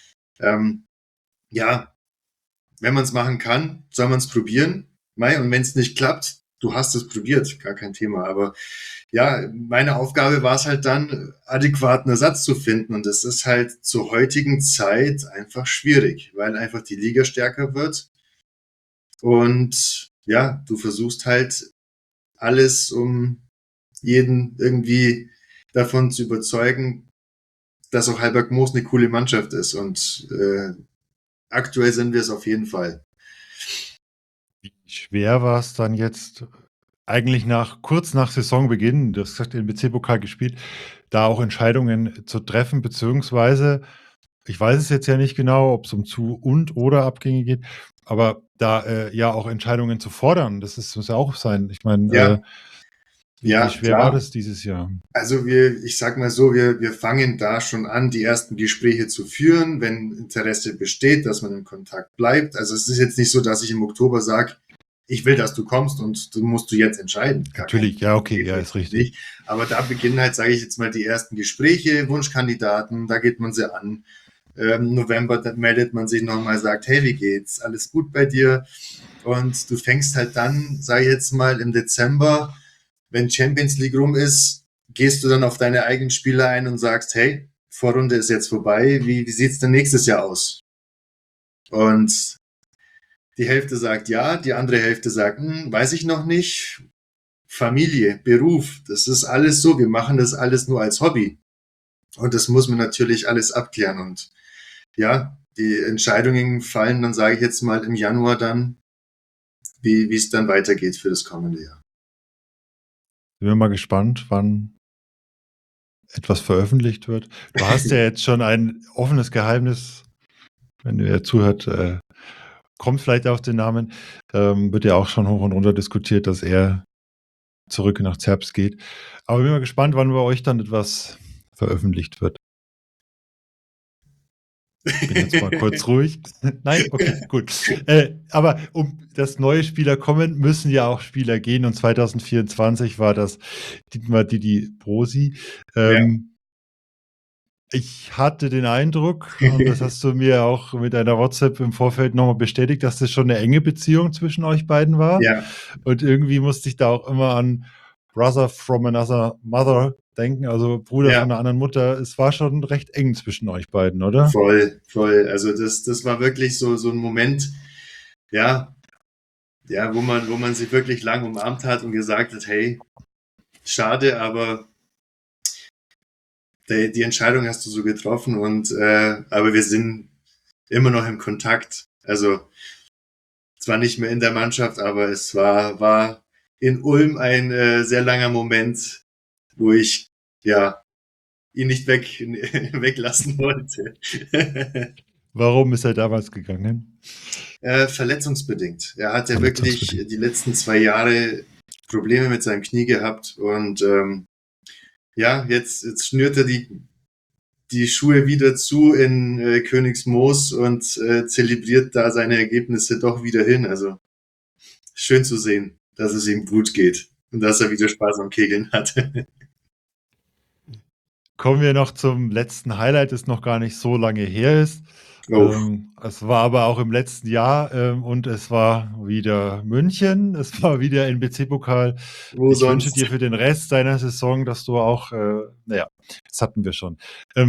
Ja, wenn man es machen kann, soll man es probieren. Mei, und wenn es nicht klappt, du hast es probiert, gar kein Thema. Aber ja, meine Aufgabe war es halt dann, adäquaten Ersatz zu finden. Und das ist halt zur heutigen Zeit einfach schwierig, weil einfach die Liga stärker wird. Und ja, du versuchst halt alles, um jeden irgendwie davon zu überzeugen, dass auch Halberg Moos eine coole Mannschaft ist. Und aktuell sind wir es auf jeden Fall. Wie schwer war es dann jetzt, eigentlich kurz nach Saisonbeginn, du hast gesagt, den BC-Pokal gespielt, da auch Entscheidungen zu treffen, beziehungsweise, ich weiß es jetzt ja nicht genau, ob es um Zu- und oder Abgänge geht, aber da ja auch Entscheidungen zu fordern, muss ja auch sein. Ich meine, Ja, Wie Ja, schwer war klar. das dieses Jahr? Also ich sag mal so, wir fangen da schon an, die ersten Gespräche zu führen, wenn Interesse besteht, dass man in Kontakt bleibt. Also es ist jetzt nicht so, dass ich im Oktober sage, ich will, dass du kommst und du musst du jetzt entscheiden. Gar kein Natürlich, ja, okay, ja, ist definitiv richtig. nicht. Aber da beginnen halt, sage ich jetzt mal, die ersten Gespräche, Wunschkandidaten, da geht man sie an. November, dann meldet man sich nochmal, sagt, hey, wie geht's? Alles gut bei dir? Und du fängst halt dann, sage ich jetzt mal, im Dezember, wenn Champions League rum ist, gehst du dann auf deine eigenen Spieler ein und sagst, hey, Vorrunde ist jetzt vorbei, wie sieht's denn nächstes Jahr aus? Und die Hälfte sagt ja, die andere Hälfte sagt, weiß ich noch nicht. Familie, Beruf, das ist alles so, wir machen das alles nur als Hobby. Und das muss man natürlich alles abklären. Und ja, die Entscheidungen fallen dann, sage ich jetzt mal, im Januar dann, wie es dann weitergeht für das kommende Jahr. Sind wir mal gespannt, wann etwas veröffentlicht wird. Du hast ja jetzt schon ein offenes Geheimnis, wenn ihr zuhört, kommt vielleicht auf den Namen, wird ja auch schon hoch und runter diskutiert, dass er zurück nach Zerbst geht. Aber bin mal gespannt, wann bei euch dann etwas veröffentlicht wird. Ich bin jetzt mal kurz ruhig. Nein, okay, gut. Aber dass neue Spieler kommen, müssen ja auch Spieler gehen. Und 2024 war das Dietmar Didi Brosi. Ich hatte den Eindruck, und das hast du mir auch mit einer WhatsApp im Vorfeld nochmal bestätigt, dass das schon eine enge Beziehung zwischen euch beiden war. Ja. Und irgendwie musste ich da auch immer an Brother from another mother denken, also Bruder Ja. von einer anderen Mutter. Es war schon recht eng zwischen euch beiden, oder? Voll. Also das war wirklich so ein Moment, ja, wo man sich wirklich lang umarmt hat und gesagt hat, hey, schade, aber die Entscheidung hast du so getroffen und aber wir sind immer noch im Kontakt. Also zwar nicht mehr in der Mannschaft, aber es war in Ulm ein sehr langer Moment, wo ich ja ihn nicht weglassen wollte. Warum ist er damals gegangen? Verletzungsbedingt. Er hat ja wirklich die letzten 2 Jahre Probleme mit seinem Knie gehabt und jetzt schnürt er die Schuhe wieder zu in Königsmoos und zelebriert da seine Ergebnisse doch wieder hin. Also schön zu sehen, dass es ihm gut geht und dass er wieder Spaß am Kegeln hat. Kommen wir noch zum letzten Highlight, das noch gar nicht so lange her ist. Es war aber auch im letzten Jahr und es war wieder München, es war wieder NBC-Pokal. Ich wünsche dir für den Rest deiner Saison, dass du auch, das hatten wir schon.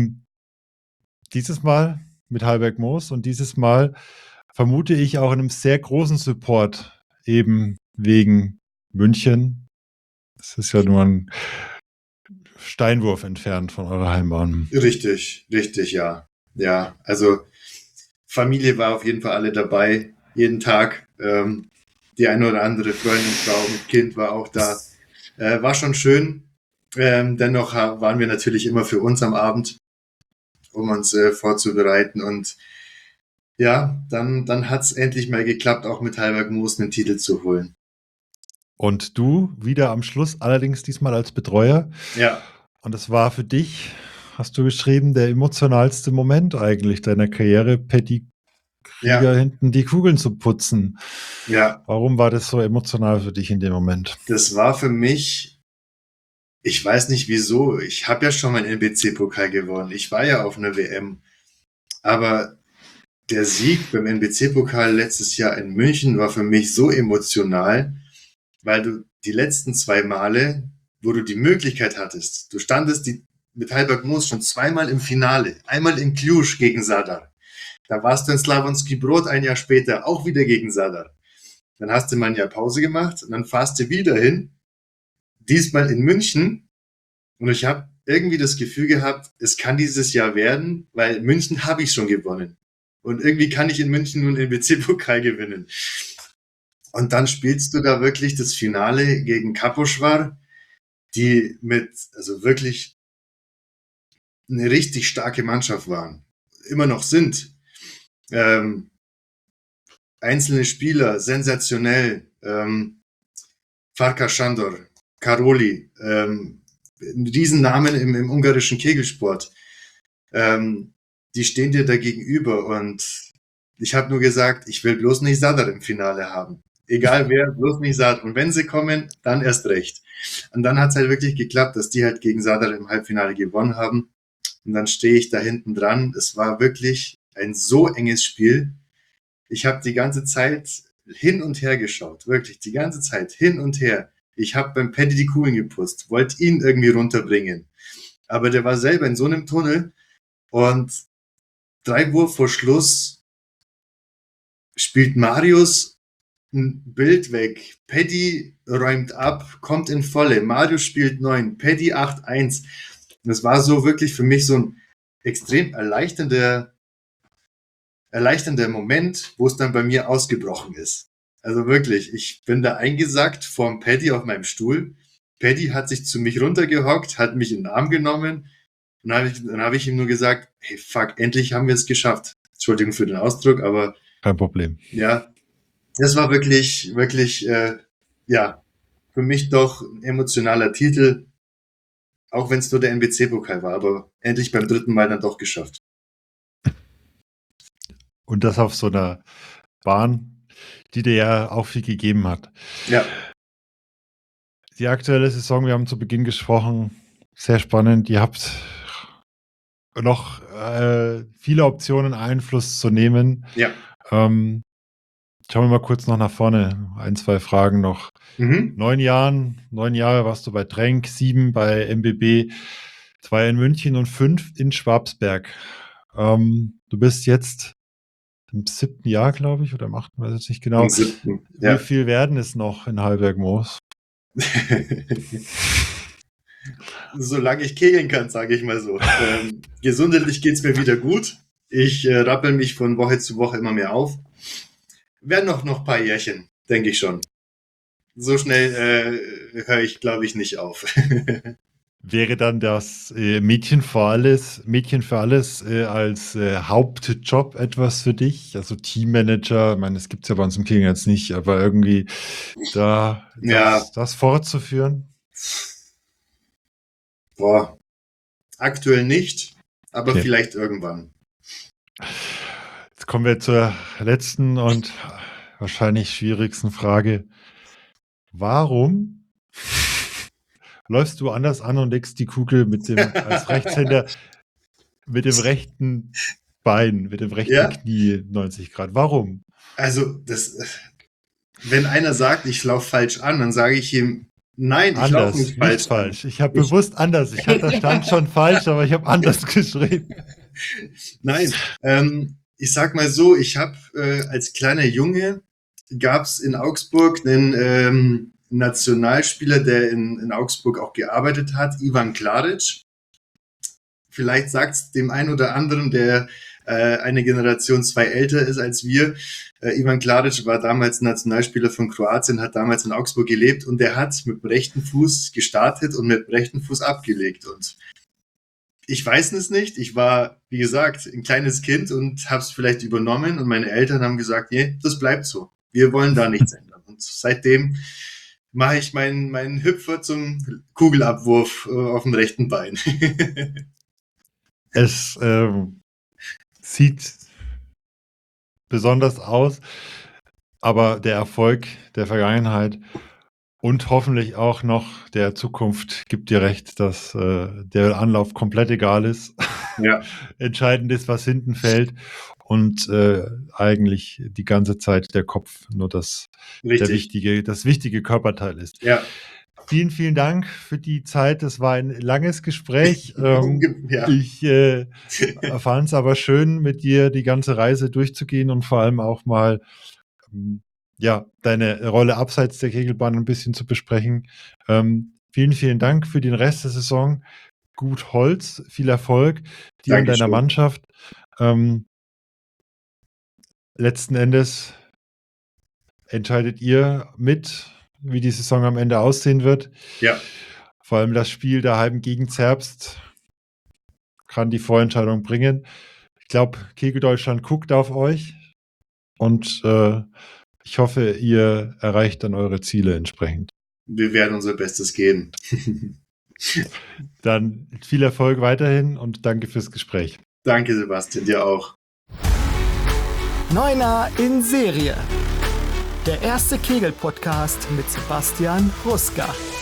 Dieses Mal mit Halberg Moos und dieses Mal vermute ich auch in einem sehr großen Support eben wegen München. Das ist ja nur ein Steinwurf entfernt von eurer Heimbahn. Richtig, ja. Ja, also Familie war auf jeden Fall alle dabei, jeden Tag. Die eine oder andere Freundin, Frau mit Kind war auch da. War schon schön. Dennoch waren wir natürlich immer für uns am Abend, um uns vorzubereiten. Und ja, dann hat es endlich mal geklappt, auch mit Halberg Moos einen Titel zu holen. Und du wieder am Schluss, allerdings diesmal als Betreuer. Ja. Und es war für dich, hast du geschrieben, der emotionalste Moment eigentlich deiner Karriere, Paddy Krieger hinten die Kugeln zu putzen. Ja. Warum war das so emotional für dich in dem Moment? Das war für mich, ich weiß nicht wieso, ich habe ja schon mal einen NBC-Pokal gewonnen. Ich war ja auf einer WM. Aber der Sieg beim NBC-Pokal letztes Jahr in München war für mich so emotional, weil du die letzten 2 Male, wo du die Möglichkeit hattest, du standest mit Halberg Moos schon 2-mal im Finale, einmal in Cluj gegen Zadar. Da warst du in Slavonski Brod ein Jahr später auch wieder gegen Zadar. Dann hast du mal ein Jahr Pause gemacht und dann fahrst du wieder hin, diesmal in München. Und ich habe irgendwie das Gefühl gehabt, es kann dieses Jahr werden, weil München habe ich schon gewonnen. Und irgendwie kann ich in München nun den NBC-Pokal gewinnen. Und dann spielst du da wirklich das Finale gegen Kaposchwar, die also wirklich eine richtig starke Mannschaft waren. Immer noch sind. Einzelne Spieler, sensationell. Farkas Sandor, Karoli, ein Riesennamen im ungarischen Kegelsport. Die stehen dir da gegenüber und ich habe nur gesagt, ich will bloß nicht Sadar im Finale haben. Egal wer, bloß nicht Sadar. Und wenn sie kommen, dann erst recht. Und dann hat es halt wirklich geklappt, dass die halt gegen Sadar im Halbfinale gewonnen haben. Und dann stehe ich da hinten dran. Es war wirklich ein so enges Spiel. Ich habe die ganze Zeit hin und her geschaut. Wirklich, die ganze Zeit hin und her. Ich habe beim Paddy die Kugeln geputzt, wollte ihn irgendwie runterbringen. Aber der war selber in so einem Tunnel und 3 Uhr vor Schluss spielt Marius ein Bild weg. Paddy räumt ab, kommt in Volle. Marius spielt 9, Paddy 8-1. Das war so wirklich für mich so ein extrem erleichternder Moment, wo es dann bei mir ausgebrochen ist. Also wirklich, ich bin da eingesackt vorm Paddy auf meinem Stuhl. Paddy hat sich zu mich runtergehockt, hat mich in den Arm genommen und dann hab ich ihm nur gesagt, hey fuck, endlich haben wir es geschafft. Entschuldigung für den Ausdruck, aber Kein Problem. ja, das war wirklich, wirklich, ja, für mich doch ein emotionaler Titel, auch wenn es nur der NBC-Pokal war, aber endlich beim 3. Mal dann doch geschafft. Und das auf so einer Bahn, die dir ja auch viel gegeben hat. Ja, Die aktuelle Saison, wir haben zu Beginn gesprochen, sehr spannend. Ihr habt noch viele Optionen, Einfluss zu nehmen. ja. Schauen wir mal kurz noch nach vorne. 1, 2 Fragen noch. Mhm. 9 Jahre warst du bei Trenk, 7 bei MBB, 2 in München und 5 in Schwabsberg. Du bist jetzt im 7. Jahr, glaube ich, oder im 8., weiß ich nicht genau. Am 7. Wie Ja. viel werden es noch in Hallberg-Moos? Solange ich kegeln kann, sage ich mal so. Gesundheitlich geht's mir wieder gut. Ich rappel mich von Woche zu Woche immer mehr auf. Werden noch ein paar Jährchen, denke ich schon. So schnell höre ich, glaube ich, nicht auf. Wäre dann das Mädchen für alles als Hauptjob etwas für dich? Also Teammanager, ich meine, das gibt es ja bei uns im Kegeln jetzt nicht, aber irgendwie da Ja. das fortzuführen? Boah, aktuell nicht, aber Okay. vielleicht irgendwann. Jetzt kommen wir zur letzten und wahrscheinlich schwierigsten Frage. Warum läufst du anders an und legst die Kugel als Rechtshänder mit dem rechten Bein, mit dem rechten Ja. Knie 90 Grad? Warum? Also, wenn einer sagt, ich laufe falsch an, dann sage ich ihm, nein, ich Anders, laufe nicht falsch an. Ich habe bewusst anders. Ich hatte da stand schon falsch, aber ich habe anders geschrieben. Nein, ich sag mal so, ich habe als kleiner Junge, gab's in Augsburg einen Nationalspieler, der in Augsburg auch gearbeitet hat, Ivan Klaric. Vielleicht sagt's dem einen oder anderen, der eine Generation 2 älter ist als wir. Ivan Klaric war damals Nationalspieler von Kroatien, hat damals in Augsburg gelebt und der hat mit dem rechten Fuß gestartet und mit dem rechten Fuß abgelegt. Und ich weiß es nicht. Ich war, wie gesagt, ein kleines Kind und habe es vielleicht übernommen und meine Eltern haben gesagt, nee, das bleibt so. Wir wollen da nichts ändern. Und seitdem mache ich meinen Hüpfer zum Kugelabwurf auf dem rechten Bein. Es sieht besonders aus, aber der Erfolg der Vergangenheit und hoffentlich auch noch der Zukunft gibt dir recht, dass der Anlauf komplett egal ist. Ja. Entscheidend ist, was hinten fällt und eigentlich die ganze Zeit der Kopf nur das wichtige Körperteil ist. Ja. Vielen, vielen Dank für die Zeit. Das war ein langes Gespräch. Ja. Ich fand es aber schön, mit dir die ganze Reise durchzugehen und vor allem auch mal deine Rolle abseits der Kegelbahn ein bisschen zu besprechen. Vielen, vielen Dank für den Rest der Saison. Gut Holz, viel Erfolg dir und deiner Mannschaft. Letzten Endes entscheidet ihr mit, wie die Saison am Ende aussehen wird. Ja. Vor allem das Spiel daheim gegen Zerbst kann die Vorentscheidung bringen. Ich glaube, Kegel Deutschland guckt auf euch und ich hoffe, ihr erreicht dann eure Ziele entsprechend. wir werden unser Bestes geben. Dann viel Erfolg weiterhin und danke fürs Gespräch. Danke, Sebastian, dir auch. Neuner in Serie. Der erste Kegel-Podcast mit Sebastian Ruska.